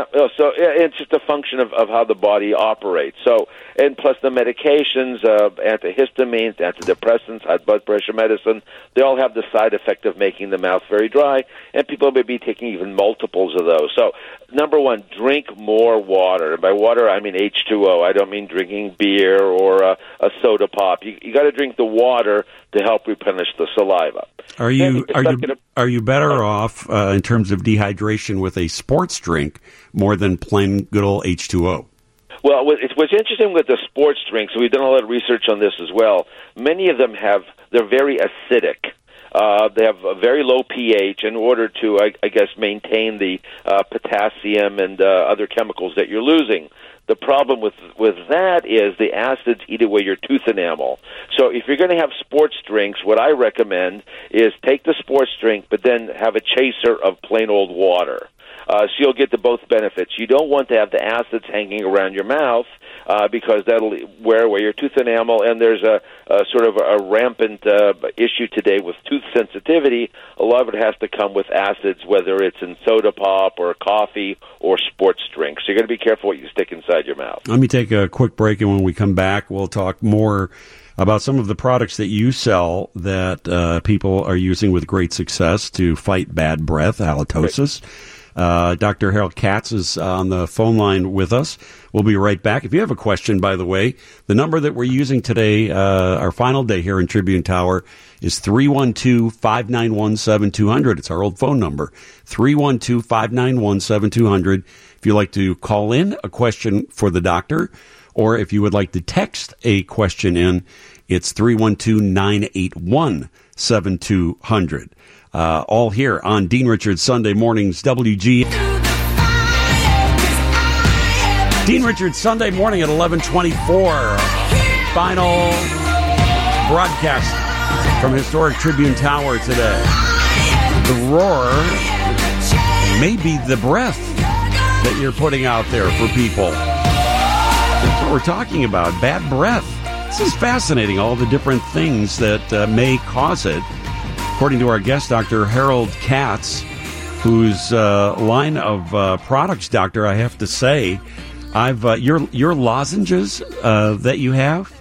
it's just a function of how the body operates. So, and plus the medications, antihistamines, antidepressants, high blood pressure medicine, they all have the side effect of making the mouth very dry, and people may be taking even multiples of those. So, number one, drink more water. By water, I mean H2O. I don't mean drinking beer or a soda pop. You got to drink the water to help replenish the saliva. Are you better off in terms of dehydration with a sports drink more than plain good old H2O? Well, what's interesting with the sports drinks, we've done a lot of research on this as well. Many of them they're very acidic. They have a very low pH in order to, I guess, maintain the potassium and other chemicals that you're losing. The problem with that is the acids eat away your tooth enamel. So if you're going to have sports drinks, what I recommend is take the sports drink, but then have a chaser of plain old water. So you'll get the both benefits. You don't want to have the acids hanging around your mouth because that'll wear away your tooth enamel, and there's a sort of a rampant issue today with tooth sensitivity. A lot of it has to come with acids, whether it's in soda pop or coffee or sports drinks. So you're going to be careful what you stick inside your mouth. Let me take a quick break, and when we come back, we'll talk more about some of the products that you sell that people are using with great success to fight bad breath, halitosis. Dr. Harold Katz is on the phone line with us. We'll be right back. If you have a question, by the way, the number that we're using today, our final day here in Tribune Tower, is 312-591-7200. It's our old phone number, 312-591-7200. If you'd like to call in a question for the doctor, or if you would like to text a question in, it's 312-981-7200. All here on Dean Richards Sunday Mornings, WG. Dean Richards Sunday morning at 11:24. Final broadcast from historic Tribune Tower today. The roar may be the breath that you're putting out there for people. That's what we're talking about, bad breath. This is fascinating, all the different things that may cause it. According to our guest, Dr. Harold Katz, whose line of products, doctor, I have to say, your lozenges that you have,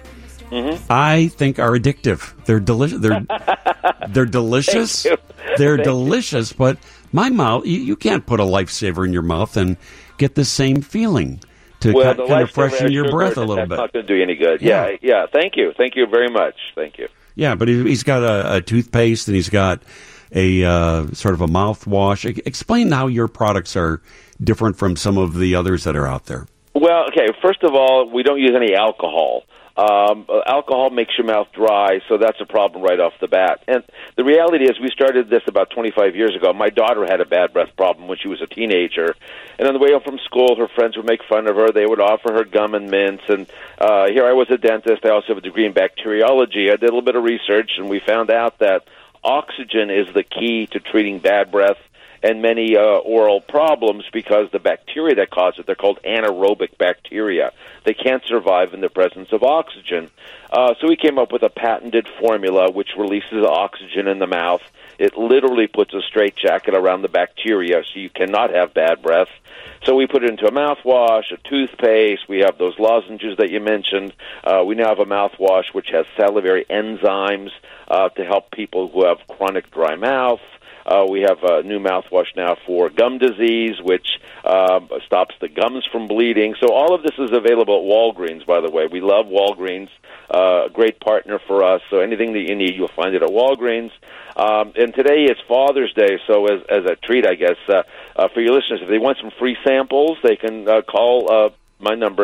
I think are addictive. They're delicious. They're delicious. They're delicious. But my mouth, you can't put a Lifesaver in your mouth and get the same feeling to kind of freshen your breath a little bit. That's not going to do you any good. Yeah. Thank you very much. Thank you. Yeah, but he's got a toothpaste and he's got a sort of a mouthwash. Explain how your products are different from some of the others that are out there. Well, okay, first of all, we don't use any alcohol. Alcohol makes your mouth dry, so that's a problem right off the bat. And the reality is we started this about 25 years ago. My daughter had a bad breath problem when she was a teenager. And on the way home from school, her friends would make fun of her. They would offer her gum and mints. And here I was a dentist. I also have a degree in bacteriology. I did a little bit of research, and we found out that oxygen is the key to treating bad breath and many oral problems because the bacteria that cause it, they're called anaerobic bacteria. They can't survive in the presence of oxygen. So we came up with a patented formula which releases oxygen in the mouth. It literally puts a straitjacket around the bacteria so you cannot have bad breath. So we put it into a mouthwash, a toothpaste. We have those lozenges that you mentioned. We now have a mouthwash which has salivary enzymes to help people who have chronic dry mouth. We have a new mouthwash now for gum disease, which stops the gums from bleeding. So all of this is available at Walgreens, by the way. We love Walgreens, a great partner for us. So anything that you need, you'll find it at Walgreens. And today is Father's Day, so as a treat, I guess, for your listeners, if they want some free samples, they can call my number,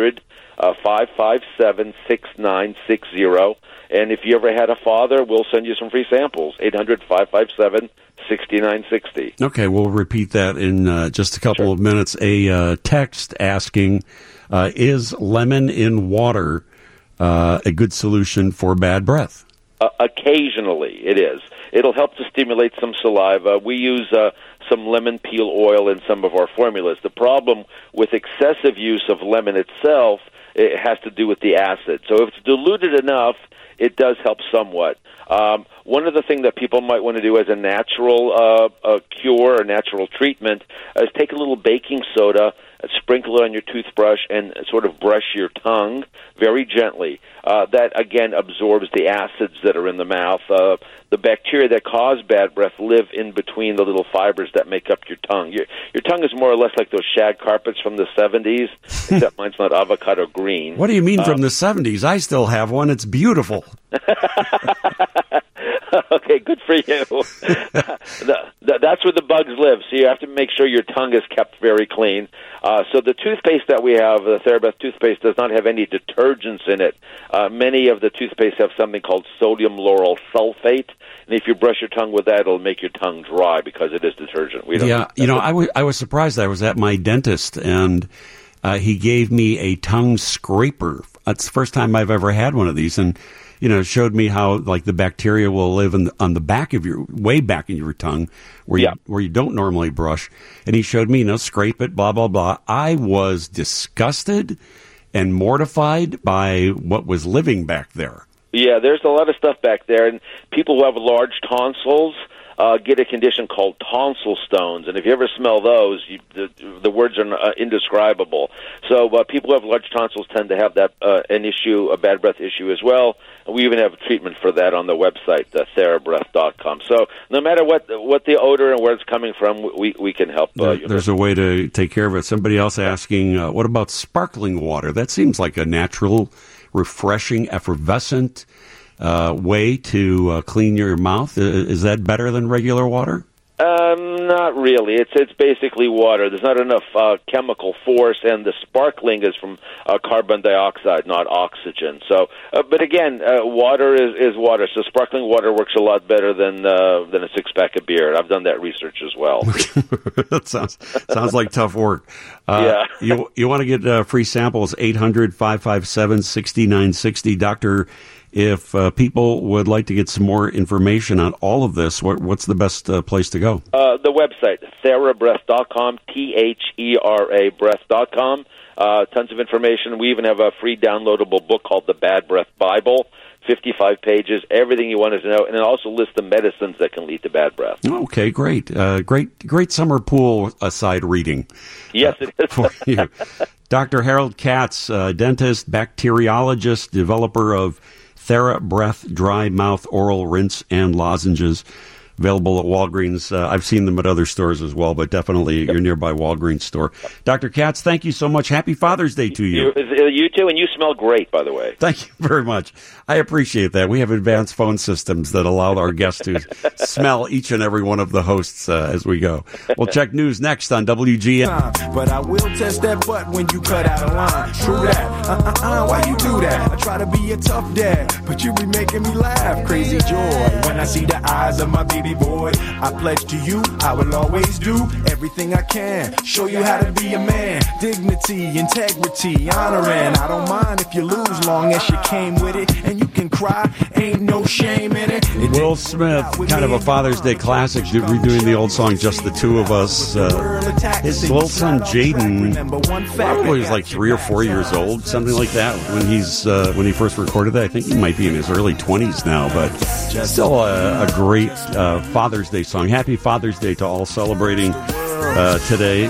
800-557-6960. And if you ever had a father, we'll send you some free samples, 800-557-6960. Okay, we'll repeat that in just a couple of minutes. A text asking, is lemon in water a good solution for bad breath? Occasionally, it is. It'll help to stimulate some saliva. We use some lemon peel oil in some of our formulas. The problem with excessive use of lemon itself, it has to do with the acid. So if it's diluted enough, it does help somewhat. One of the things that people might want to do as a natural cure or natural treatment is take a little baking soda, sprinkle it on your toothbrush, and sort of brush your tongue very gently. That, again, absorbs the acids that are in the mouth. The bacteria that cause bad breath live in between the little fibers that make up your tongue. Your tongue is more or less like those shag carpets from the 70s, except mine's not avocado green. What do you mean from the 70s? I still have one. It's beautiful. Okay, good for you. That's where the bugs live, so you have to make sure your tongue is kept very clean. So the toothpaste that we have, the TheraBreath toothpaste, does not have any detergents in it. Many of the toothpastes have something called sodium lauryl sulfate, and if you brush your tongue with that, it'll make your tongue dry because it is detergent. I was surprised. I was at my dentist, and he gave me a tongue scraper. That's the first time I've ever had one of these, and showed me how like the bacteria will live on the back of way back in your tongue where you don't normally brush. And he showed me, scrape it, blah, blah, blah. I was disgusted and mortified by what was living back there. Yeah, there's a lot of stuff back there. And people who have large tonsils get a condition called tonsil stones, and if you ever smell those, the words are indescribable. So people who have large tonsils tend to have that an issue, a bad breath issue as well. And we even have a treatment for that on the website, TheraBreath.com. So no matter what the odor and where it's coming from, we can help. There's a way to take care of it. Somebody else asking, what about sparkling water? That seems like a natural, refreshing, effervescent way to clean your mouth. Is that better than regular water? Not really. It's basically water. There's not enough chemical force, and the sparkling is from carbon dioxide, not oxygen. So, but again, water is water. So sparkling water works a lot better than a six-pack of beer. I've done that research as well. That sounds like tough work. Yeah. You want to get free samples? 800-557-6960. Doctor, if people would like to get some more information on all of this, what's the best place to go? The website, TheraBreath.com, THERA breath.com. Tons of information. We even have a free downloadable book called The Bad Breath Bible. 55 pages, everything you wanted to know, and it also lists the medicines that can lead to bad breath. Okay, great. Great summer pool aside reading. Yes, it is. For you. Dr. Harold Katz, dentist, bacteriologist, developer of TheraBreath dry mouth oral rinse and lozenges. Available at Walgreens. I've seen them at other stores as well, but definitely at your nearby Walgreens store. Dr. Katz, thank you so much. Happy Father's Day to you. You too, and you smell great, by the way. Thank you very much. I appreciate that. We have advanced phone systems that allow our guests to smell each and every one of the hosts as we go. We'll check news next on WGN. But I will test that butt when you cut out a line. True that. Why you do that? I try to be a tough dad, but you be making me laugh. Crazy joy when I see the eyes of my baby boy. I pledge to you, I will always do everything I can. Show you how to be a man. Dignity, integrity, honoring. I don't mind if you lose, long as you came with it. And you can cry, ain't no shame in it. Will Smith, kind of a Father's Day classic, redoing the old song Just the Two of Us. His little son Jaden probably was like 3 or 4 years old, something like that, when he first recorded that. I think he might be in his early 20s now, but still a great Father's Day song. Happy Father's Day to all celebrating today.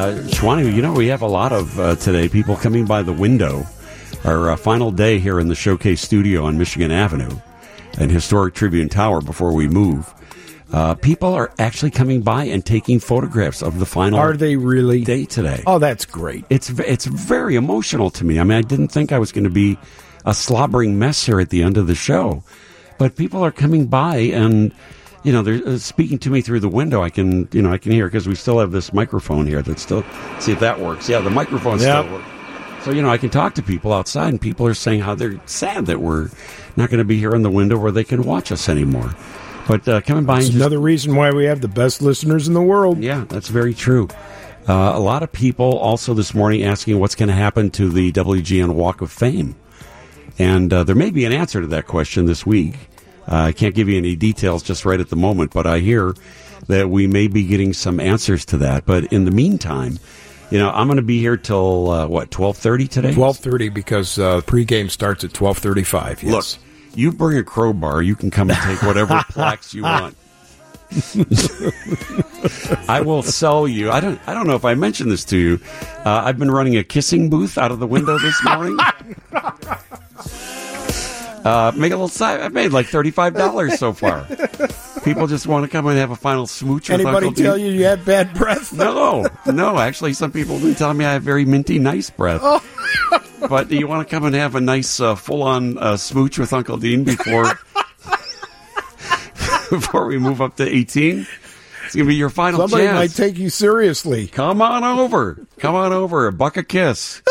Shwani, we have a lot of today people coming by the window. Our final day here in the Showcase studio on Michigan Avenue and historic Tribune Tower before we move. People are actually coming by and taking photographs of the final Are they really? Day today. Oh, that's great. It's very emotional to me. I mean, I didn't think I was going to be a slobbering mess here at the end of the show. But people are coming by and, they're speaking to me through the window. I can hear, because we still have this microphone here that's still, see if that works. Yeah, the microphone still works. So, I can talk to people outside, and people are saying how they're sad that we're not going to be here in the window where they can watch us anymore. But coming by... That's another reason why we have the best listeners in the world. Yeah, that's very true. A lot of people also this morning asking what's going to happen to the WGN Walk of Fame. And there may be an answer to that question this week. I can't give you any details just right at the moment, but I hear that we may be getting some answers to that. But in the meantime... I'm going to be here till, 12:30 today? 12:30, because pregame starts at 12:35, yes. Look, you bring a crowbar, you can come and take whatever plaques you want. I will sell you. I don't know if I mentioned this to you. I've been running a kissing booth out of the window this morning. Make a little side. I've made like $35 so far. People just want to come and have a final smooch with Anybody Uncle tell Dean. you had bad breath? No. Actually, some people have been telling me I have very minty, nice breath. Oh. But do you want to come and have a nice, full-on smooch with Uncle Dean before we move up to 18? It's going to be your final Somebody chance. might take you seriously. Come on over. A buck a kiss.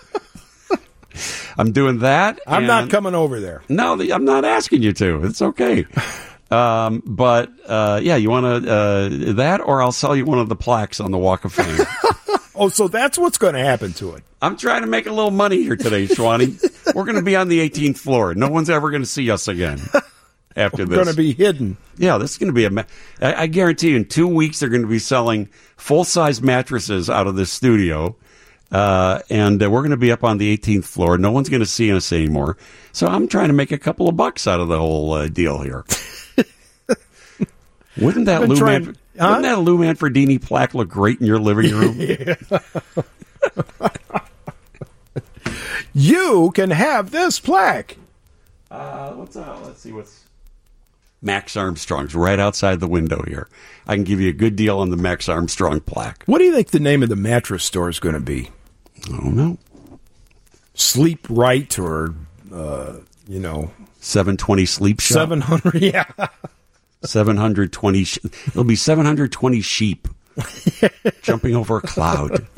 I'm doing that. I'm not coming over there. No, I'm not asking you to. It's okay. But you want to that, or I'll sell you one of the plaques on the Walk of Fame. Oh, so that's what's going to happen to it. I'm trying to make a little money here today, Shwani. We're going to be on the 18th floor. No one's ever going to see us again after this. We're going to be hidden. Yeah, this is going to be I guarantee you in 2 weeks they're going to be selling full-size mattresses out of this studio. And we're going to be up on the 18th floor. No one's going to see us anymore. So I'm trying to make a couple of bucks out of the whole deal here. Wouldn't that Lou Manfredini plaque look great in your living room? You can have this plaque. Let's see what's Max Armstrong's right outside the window here. I can give you a good deal on the Max Armstrong plaque. What do you think the name of the mattress store is going to be? I don't know. Sleep Right, or 720 Sleep Shop. 700, yeah. 720. It'll be 720 sheep jumping over a cloud.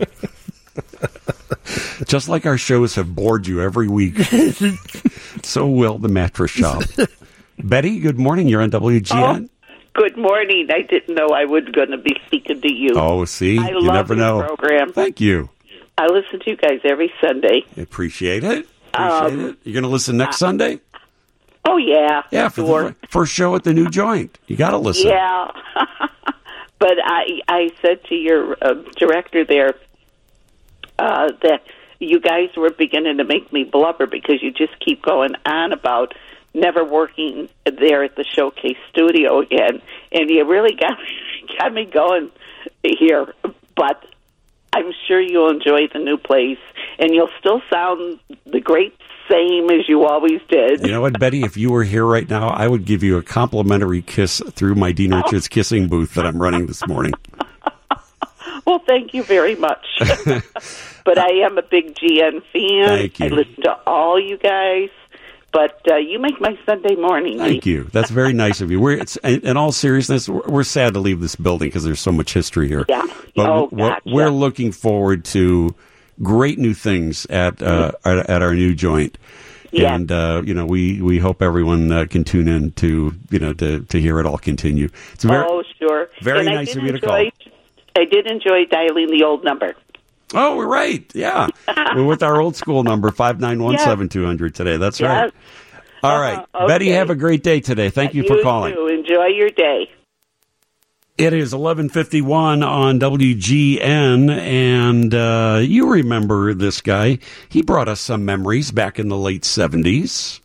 Just like our shows have bored you every week, so will the mattress shop. Betty, good morning. You're on WGN. Good morning. I didn't know I was going to be speaking to you. Oh, see? You love never know. Program. Thank you. I listen to you guys every Sunday. Appreciate it. You're going to listen next Sunday? Oh, yeah. Yeah, for the first show at the new joint. You got to listen. Yeah. But I said to your director there that you guys were beginning to make me blubber because you just keep going on about never working there at the Showcase studio again, and you really got me going here. But I'm sure you'll enjoy the new place, and you'll still sound the great same as you always did. You know what, Betty? If you were here right now, I would give you a complimentary kiss through my Dean Richards kissing booth that I'm running this morning. Well, thank you very much. But I am a big GN fan. Thank you. I listen to all you guys. But you make my Sunday morning. Thank you. That's very nice of you. In all seriousness, we're sad to leave this building because there's so much history here. Yeah. But we're looking forward to great new things at our new joint. Yeah. And we hope everyone can tune in to hear it all continue. It's sure. Very nice of you to call. I did enjoy dialing the old number. Oh, we're right. Yeah. We're with our old school number, 591-7200 today. That's right. All right. Okay. Betty, have a great day today. Thank you for calling. You too. Enjoy your day. It is 11:51 on WGN, and you remember this guy. He brought us some memories back in the late 70s.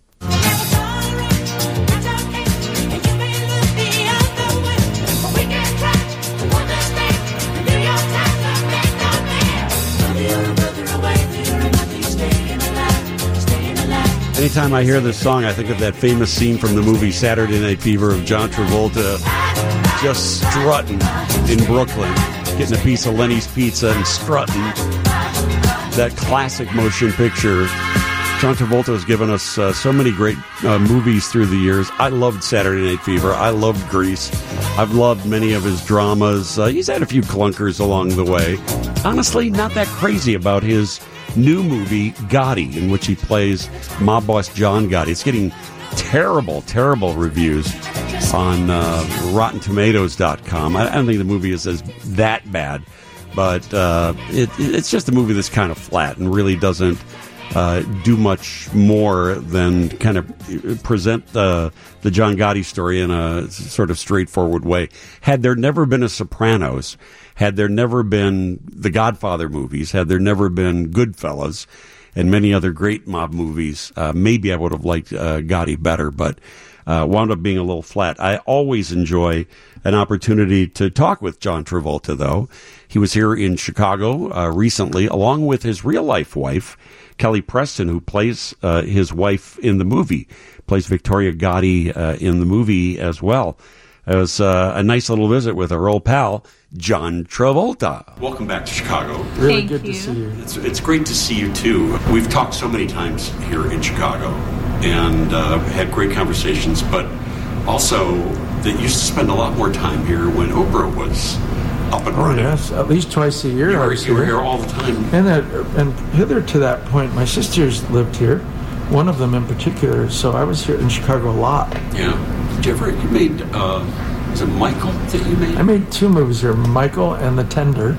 Anytime I hear this song, I think of that famous scene from the movie Saturday Night Fever of John Travolta just strutting in Brooklyn, getting a piece of Lenny's Pizza and strutting. That classic motion picture. John Travolta has given us so many great movies through the years. I loved Saturday Night Fever. I loved Grease. I've loved many of his dramas. He's had a few clunkers along the way. Honestly, not that crazy about his new movie, Gotti, in which he plays mob boss John Gotti. It's getting terrible, terrible reviews on RottenTomatoes.com. I don't think the movie is that bad, but it's just a movie that's kind of flat and really doesn't do much more than kind of present the John Gotti story in a sort of straightforward way. Had there never been a Sopranos, had there never been the Godfather movies, had there never been Goodfellas, and many other great mob movies, maybe I would have liked Gotti better, but wound up being a little flat. I always enjoy an opportunity to talk with John Travolta, though. He was here in Chicago recently, along with his real-life wife, Kelly Preston, who plays his wife in the movie, plays Victoria Gotti in the movie as well. It was a nice little visit with our old pal, John Travolta. Welcome back to Chicago. Really good to see you. It's great to see you, too. We've talked so many times here in Chicago and had great conversations, but also that you used to spend a lot more time here when Oprah was up and running. Yes, at least twice a year. You were here all the time. And hither to that point, my sisters lived here, one of them in particular, so I was here in Chicago a lot. Yeah. You made, was it Michael that you made? I made two movies here, Michael and The Tender.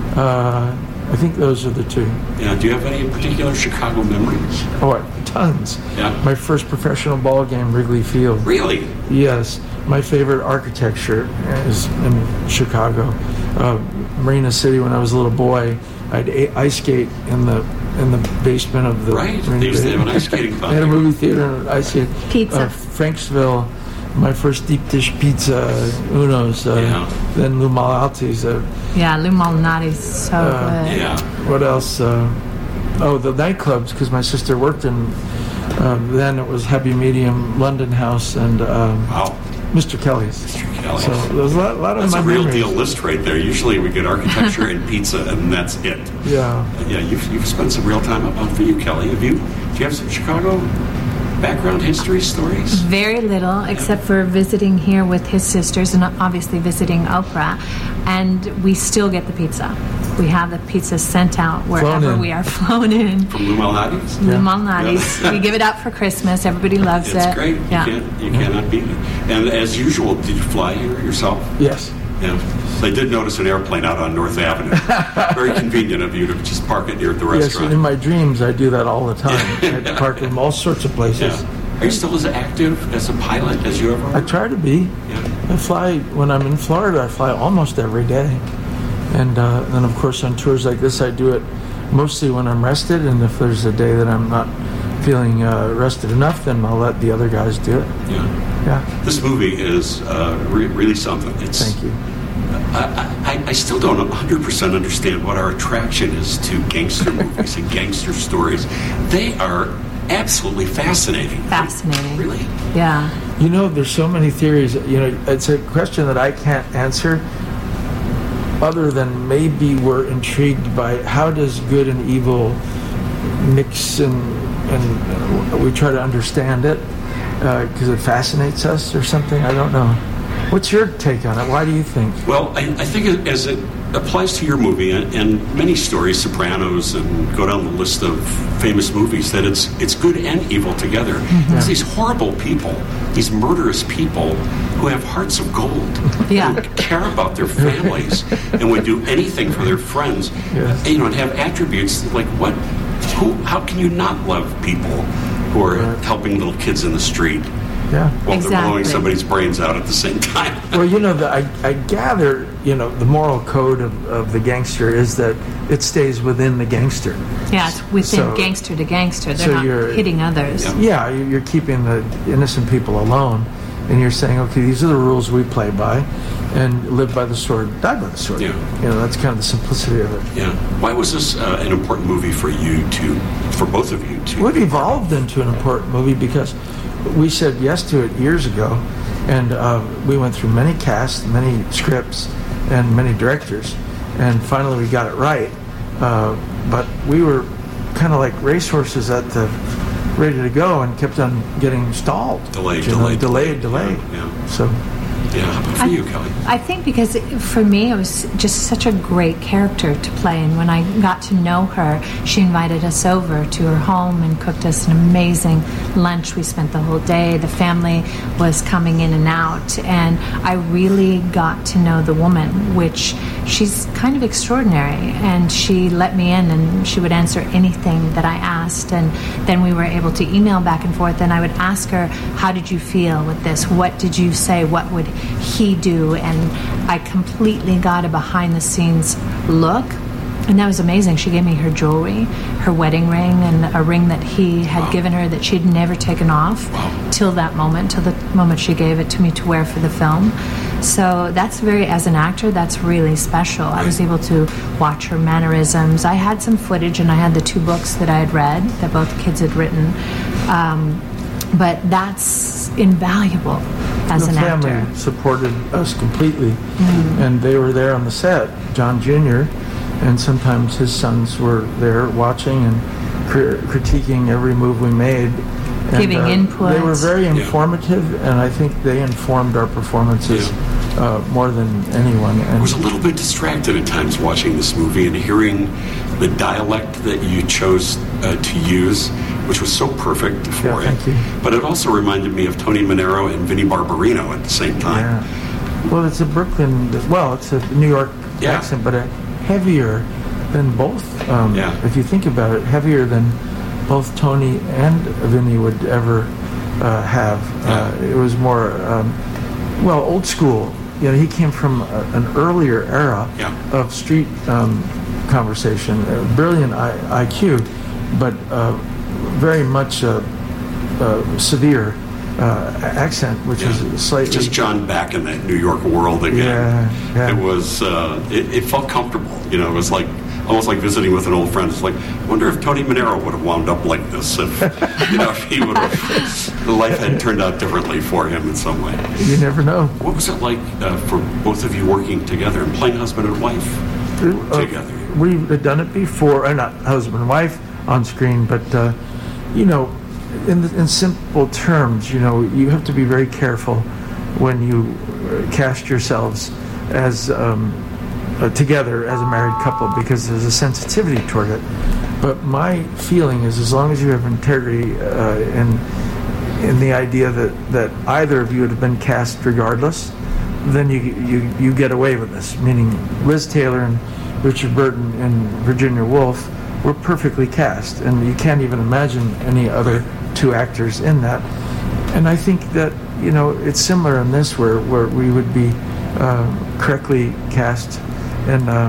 I think those are the two. Yeah. Do you have any particular Chicago memories? Oh, tons. Yeah. My first professional ball game, Wrigley Field. Really? Yes. My favorite architecture is in Chicago. Marina City, when I was a little boy, I'd ice skate in the basement of the... Right. They used to have an ice skating club. They had a movie theater and ice skate. Pizza. Franksville, my first deep dish pizza, Uno's, then Lou Malnati's. Lou Malnati's so good. Yeah. What else? The nightclubs, because my sister worked in, then it was Heavy Medium, London House, and Mr. Kelly's. Mr. Kelly's. So there's a lot of That's my a real memories. deal list right there. Usually we get architecture and pizza, and that's it. Yeah. Yeah, you've spent some real time up for you, Kelly. Do you have some Chicago background history stories? Very little, except for visiting here with his sisters and obviously visiting Oprah. And we still get the pizza. We have the pizza sent out wherever we are flown in. From Lou Malnati's? Lou Malnati's. We give it out for Christmas. Everybody loves it. It's great. Yeah. You cannot beat it. And as usual, did you fly here yourself? Yes. Yeah. I did notice an airplane out on North Avenue. Very convenient of you to just park it near the restaurant. Yes, in my dreams, I do that all the time. I park in all sorts of places. Yeah. Are you still as active as a pilot as you ever were? I try to be. Yeah. I fly, when I'm in Florida, I fly almost every day. And then, of course, on tours like this, I do it mostly when I'm rested, and if there's a day that I'm not feeling rested enough, then I'll let the other guys do it. Yeah. This movie is really something. Thank you. I still don't 100% understand what our attraction is to gangster movies and gangster stories. They are absolutely fascinating. Fascinating. Really? Yeah. You know, there's so many theories. You know, it's a question that I can't answer other than maybe we're intrigued by how does good and evil mix, and we try to understand it because it fascinates us or something. I don't know. What's your take on it? Why do you think? Well, I think as it applies to your movie and many stories, Sopranos, and go down the list of famous movies, that it's good and evil together. Mm-hmm. It's these horrible people, these murderous people who have hearts of gold, who care about their families and would do anything for their friends, you know, and have attributes like how can you not love people who are helping little kids in the street? While they're blowing somebody's brains out at the same time. Well, you know, I gather, you know, the moral code of the gangster is that it stays within the gangster. Yeah, it's within gangster to gangster. They're not hitting others. Yeah, you're keeping the innocent people alone, and you're saying, okay, these are the rules we play by, and live by the sword, die by the sword. You know, that's kind of the simplicity of it. Yeah. Why was this an important movie for both of you to? Well, it evolved into an important movie because we said yes to it years ago, and we went through many casts, many scripts, and many directors, and finally we got it right. But we were kind of like racehorses ready to go, and kept on getting stalled. Delayed. Yeah. So. Yeah, how about for you, Kelly? I think because for me it was just such a great character to play, and when I got to know her, she invited us over to her home and cooked us an amazing lunch. We spent the whole day. The family was coming in and out, and I really got to know the woman, which she's kind of extraordinary, and she let me in and she would answer anything that I asked, and then we were able to email back and forth, and I would ask her, how did you feel with this? What did you say? What would he do? And I completely got a behind-the-scenes look, and that was amazing. She gave me her jewelry, her wedding ring, and a ring that he had given her that she'd never taken off till the moment she gave it to me to wear for the film. So that's as an actor, that's really special. I was able to watch her mannerisms. I had some footage, and I had the 2 books that I had read that both kids had written. But that's invaluable as an actor. The family supported us completely, and they were there on the set. John Jr., and sometimes his sons were there watching and critiquing every move we made. And, giving input. They were very informative, and I think they informed our performances more than anyone. And I was a little bit distracted at times watching this movie and hearing the dialect that you chose to use, which was so perfect for it. Thank you. But it also reminded me of Tony Manero and Vinnie Barbarino at the same time. Yeah. Well, it's a Brooklyn, it's a New York accent, but heavier than both. If you think about it, heavier than both Tony and Vinnie would ever have. It was more, old school. You know, he came from an earlier era of street conversation. Brilliant IQ, but very much severe accent, which is slightly... Just John back in that New York world again. Yeah. It was, it felt comfortable. You know, it was like, almost like visiting with an old friend. It's like, I wonder if Tony Manero would have wound up like this, if he would have, the life had turned out differently for him in some way. You never know. What was it like for both of you working together and playing husband and wife together? We had done it before, not husband and wife on screen, but, in simple terms, you have to be very careful when you cast yourselves as together as a married couple, because there's a sensitivity toward it. But my feeling is, as long as you have integrity in the idea that either of you would have been cast regardless, then you get away with this. Meaning Liz Taylor and Richard Burton and Virginia Woolf were perfectly cast, and you can't even imagine any other 2 actors in that. And I think that it's similar in this, where we would be correctly cast, and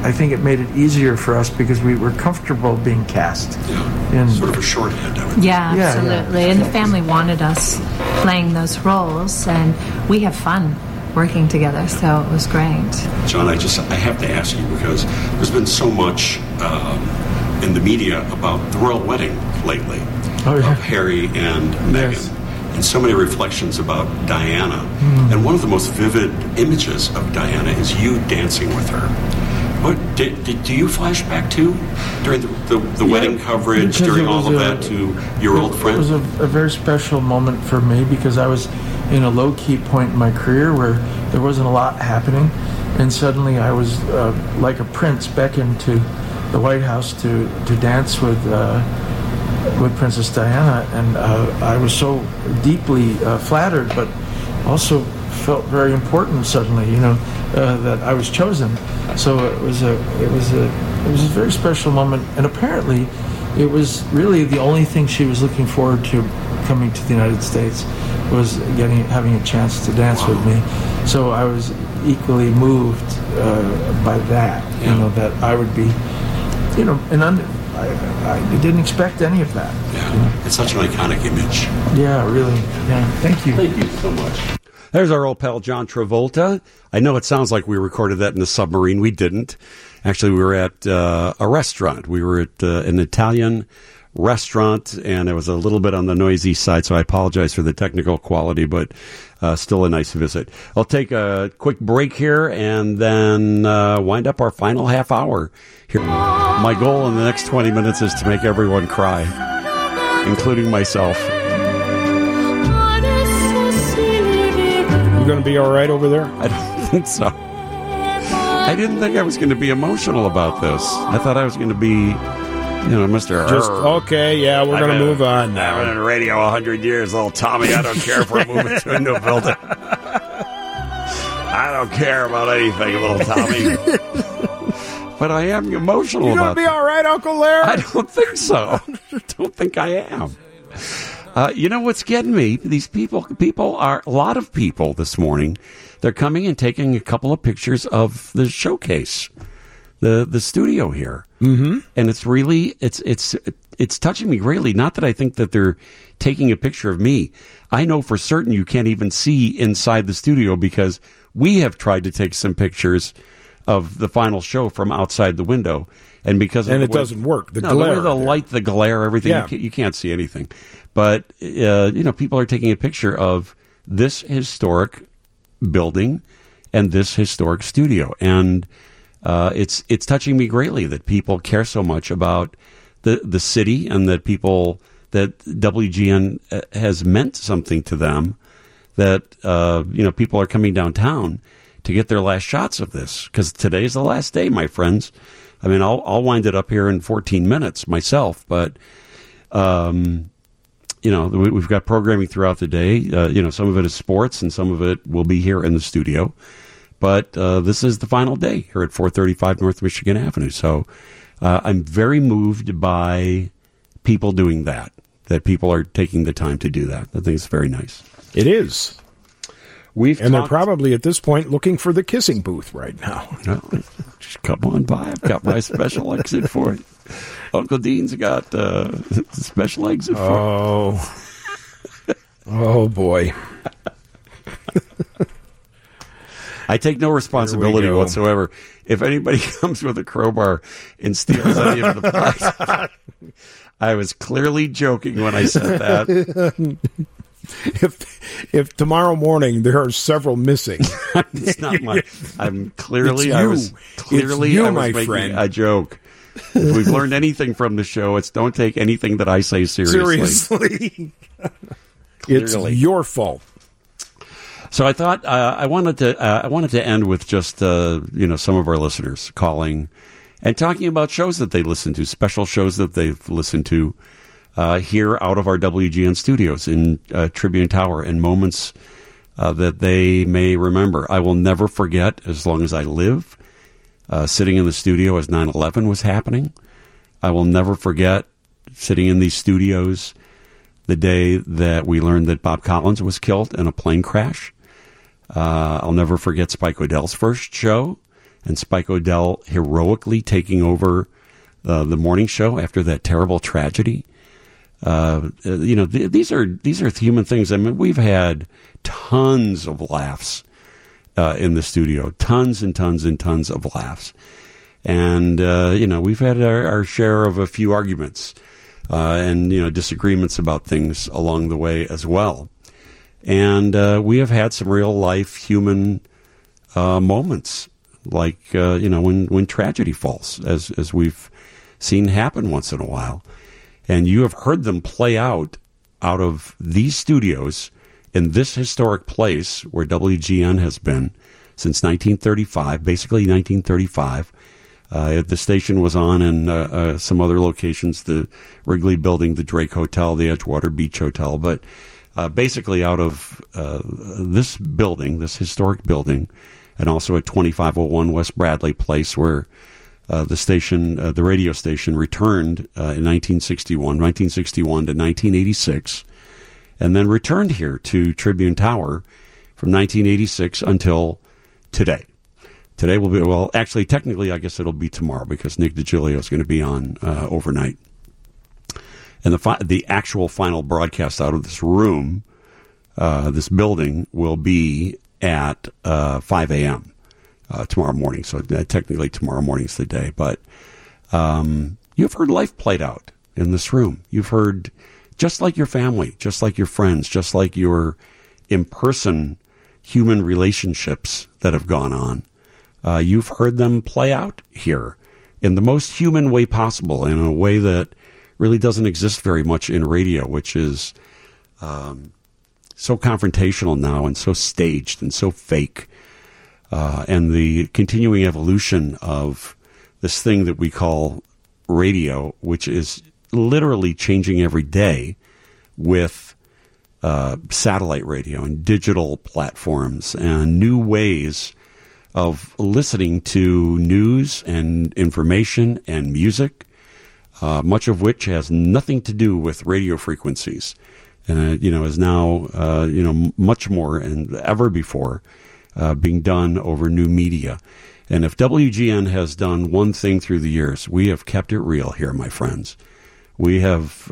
I think it made it easier for us because we were comfortable being cast. Yeah. Sort of a shorthand, I would Yeah, absolutely. And the family wanted us playing those roles, and we have fun working together, so it was great. John, I have to ask you, because there's been so much in the media about the royal wedding lately of Harry and Meghan, and so many reflections about Diana. And one of the most vivid images of Diana is you dancing with her. What do you flash back to during the wedding coverage, during all of that, to your old friend? It was a very special moment for me because I was in a low-key point in my career where there wasn't a lot happening, and suddenly I was like a prince beckoned to the White House to dance with Princess Diana, and I was so deeply flattered, but also felt very important suddenly, that I was chosen. So it was a very special moment, and apparently it was really the only thing she was looking forward to coming to the United States was having a chance to dance with me. So I was equally moved by that, that I would be, and I didn't expect any of that. Yeah, it's such an iconic image. Yeah, really. Yeah, thank you. Thank you so much. There's our old pal John Travolta. I know it sounds like we recorded that in the submarine. We didn't. Actually, we were at a restaurant. We were at an Italian restaurant, and it was a little bit on the noisy side, so I apologize for the technical quality, but still a nice visit. I'll take a quick break here and then wind up our final half hour here. My goal in the next 20 minutes is to make everyone cry, including myself. You going to be all right over there? I don't think so. I didn't think I was going to be emotional about this. I thought I was going to be, Mr. Okay, yeah, we're going to move on now. I've been in radio 100 years, little Tommy. I don't care if we're moving to a new building. I don't care about anything, little Tommy. But I am emotional about it. You going to be all right, Uncle Larry? I don't think so. I don't think I am. You know what's getting me? These people are, a lot of people this morning, they're coming and taking a couple of pictures of the showcase, the studio here. Mm-hmm. And it's really, it's touching me greatly. Not that I think that they're taking a picture of me. I know for certain you can't even see inside the studio because we have tried to take some pictures of the final show from outside the window. And because of it doesn't work. The glare. The way the light, the glare, everything, yeah. You can't see anything. But, people are taking a picture of this historic building and this historic studio. And it's touching me greatly that people care so much about the city and that WGN has meant something to them, that, people are coming downtown to get their last shots of this. Because today's the last day, my friends. I mean, I'll wind it up here in 14 minutes myself, but, we've got programming throughout the day. Some of it is sports and some of it will be here in the studio. But this is the final day here at 435 North Michigan Avenue. So I'm very moved by people doing that people are taking the time to do that. I think it's very nice. It is. They're probably at this point looking for the kissing booth right now. No, just come on by. I've got my special exit for it. Uncle Dean's got special exit for it. Oh, boy. I take no responsibility whatsoever. If anybody comes with a crowbar and steals any of the pies, I was clearly joking when I said that. If tomorrow morning there are several missing, it's not my. I'm clearly. It's you. I was clearly. It's you, I was my making friend. a joke. If we've learned anything from the show, it's don't take anything that I say seriously. It's your fault. So I thought I wanted to end with just some of our listeners calling and talking about shows that they listen to, special shows that they've listened to. Here out of our WGN studios in Tribune Tower, and moments that they may remember. I will never forget, as long as I live, sitting in the studio as 9/11 was happening. I will never forget sitting in these studios the day that we learned that Bob Collins was killed in a plane crash. I'll never forget Spike Waddell's first show and Spike O'Dell heroically taking over the morning show after that terrible tragedy. These are human things. I mean, we've had tons of laughs in the studio, tons and tons and tons of laughs, and we've had our share of a few arguments and disagreements about things along the way as well. And we have had some real life human moments, like when tragedy falls, as we've seen happen once in a while. And you have heard them play out of these studios in this historic place where WGN has been since 1935, basically 1935. The station was on in some other locations, the Wrigley Building, the Drake Hotel, the Edgewater Beach Hotel, but basically out of this building, this historic building, and also at 2501 West Bradley Place, where the radio station returned in 1961 to 1986, and then returned here to Tribune Tower from 1986 until today. Today will be, well, actually, technically, I guess it'll be tomorrow because Nick DiGilio is going to be on overnight. And the actual final broadcast out of this room, this building, will be at 5 a.m. Tomorrow morning. So technically tomorrow morning's the day. But you've heard life played out in this room. You've heard, just like your family, just like your friends, just like your in-person human relationships that have gone on. You've heard them play out here in the most human way possible, in a way that really doesn't exist very much in radio, which is so confrontational now and so staged and so fake. And the continuing evolution of this thing that we call radio, which is literally changing every day with satellite radio and digital platforms and new ways of listening to news and information and music, much of which has nothing to do with radio frequencies, and is now much more than ever before being done over new media. And if WGN has done one thing through the years, we have kept it real here, my friends. We have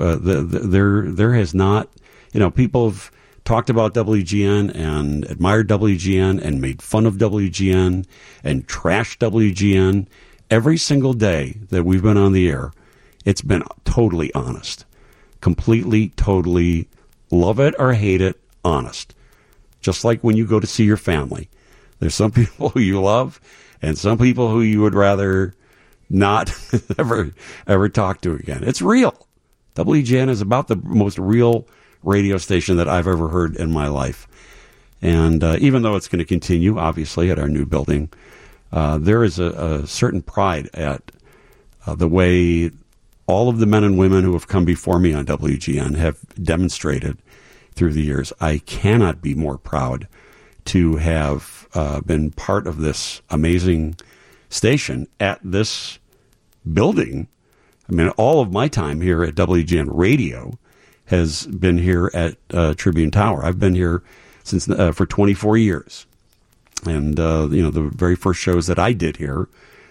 there has not, people have talked about WGN and admired WGN and made fun of WGN and trashed WGN every single day that we've been on the air. It's been totally honest, completely, totally, love it or hate it, honest. Just like when you go to see your family. There's some people who you love and some people who you would rather not ever talk to again. It's real. WGN is about the most real radio station that I've ever heard in my life. And even though it's going to continue, obviously, at our new building, there is a certain pride at the way all of the men and women who have come before me on WGN have demonstrated through the years. I cannot be more proud to have been part of this amazing station at this building. I mean, all of my time here at WGN Radio has been here at Tribune Tower. I've been here since for 24 years. And, the very first shows that I did here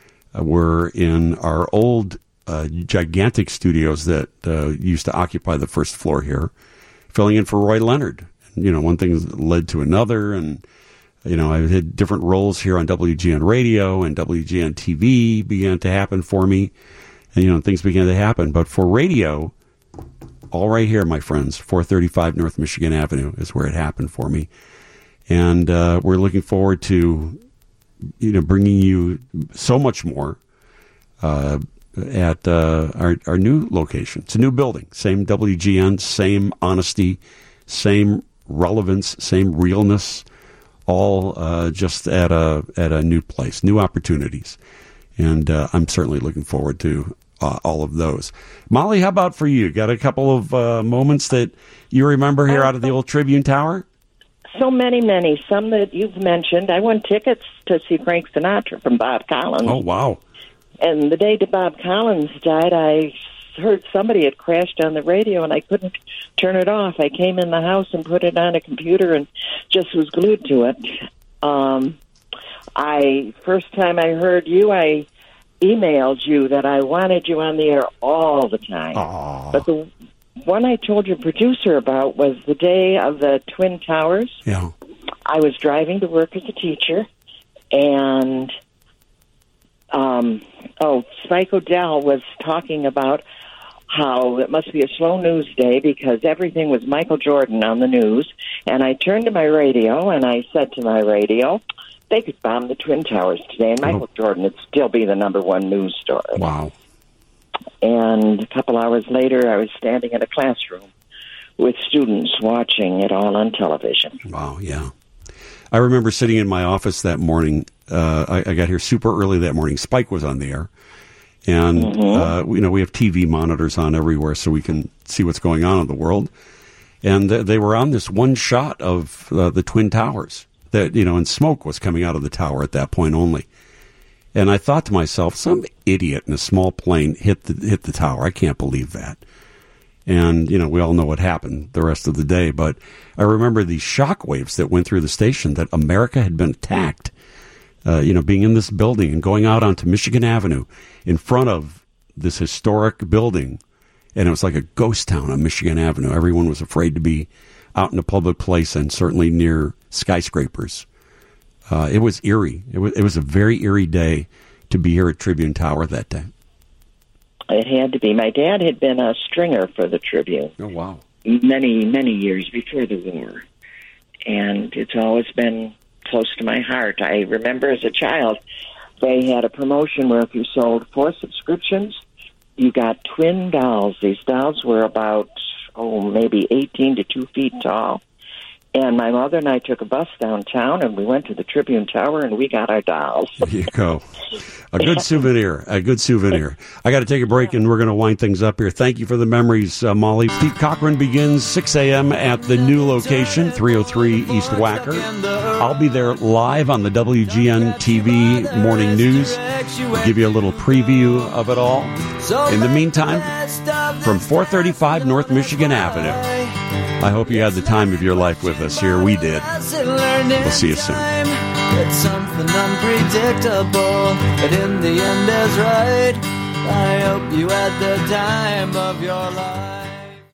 were in our old gigantic studios that used to occupy the first floor here, filling in for Roy Leonard. One thing led to another, and I had different roles here on WGN Radio, and WGN TV began to happen for me, and things began to happen. But for radio, all right here, my friends, 435 North Michigan Avenue is where it happened for me, and we're looking forward to bringing you so much more at our new location. It's a new building, same WGN, same honesty, same relevance, same realness, all just at a new place, new opportunities. And I'm certainly looking forward to all of those. Molly, how about for you? Got a couple of moments that you remember here out of the old Tribune Tower? So many. Some that you've mentioned. I won tickets to see Frank Sinatra from Bob Collins. Oh, wow. And the day that Bob Collins died, I heard somebody had crashed on the radio, and I couldn't turn it off. I came in the house and put it on a computer and just was glued to it. First time I heard you, I emailed you that I wanted you on the air all the time. Aww. But the one I told your producer about was the day of the Twin Towers. Yeah. I was driving to work as a teacher, and Spike O'Dell was talking about how it must be a slow news day because everything was Michael Jordan on the news. And I turned to my radio, and I said to my radio, they could bomb the Twin Towers today, and Michael Jordan would still be the number one news story. Wow. And a couple hours later, I was standing in a classroom with students watching it all on television. Wow, yeah. I remember sitting in my office that morning. I got here super early that morning. Spike was on the air. And, we have TV monitors on everywhere so we can see what's going on in the world. And they were on this one shot of the Twin Towers. That, and smoke was coming out of the tower at that point only. And I thought to myself, some idiot in a small plane hit the tower. I can't believe that. And, we all know what happened the rest of the day. But I remember these shock waves that went through the station that America had been attacked. Being in this building and going out onto Michigan Avenue in front of this historic building. And it was like a ghost town on Michigan Avenue. Everyone was afraid to be out in a public place and certainly near skyscrapers. It was eerie. It was a very eerie day to be here at Tribune Tower that day. It had to be. My dad had been a stringer for the Tribune. Oh, wow. Many, many years before the war. And it's always been close to my heart. I remember as a child, they had a promotion where if you sold 4 subscriptions, you got twin dolls. These dolls were about, maybe 18 to 2 feet tall. And my mother and I took a bus downtown, and we went to the Tribune Tower, and we got our dolls. There you go. A good souvenir. I got to take a break, and we're going to wind things up here. Thank you for the memories, Molly. Steve Cochran begins 6 a.m. at the new location, 303 East Wacker. I'll be there live on the WGN TV Morning News. I'll give you a little preview of it all. In the meantime, from 435 North Michigan Avenue, I hope you had the time of your life with us here. We did. We'll see you soon. It's something unpredictable, but in the end is right. I hope you had the time of your life.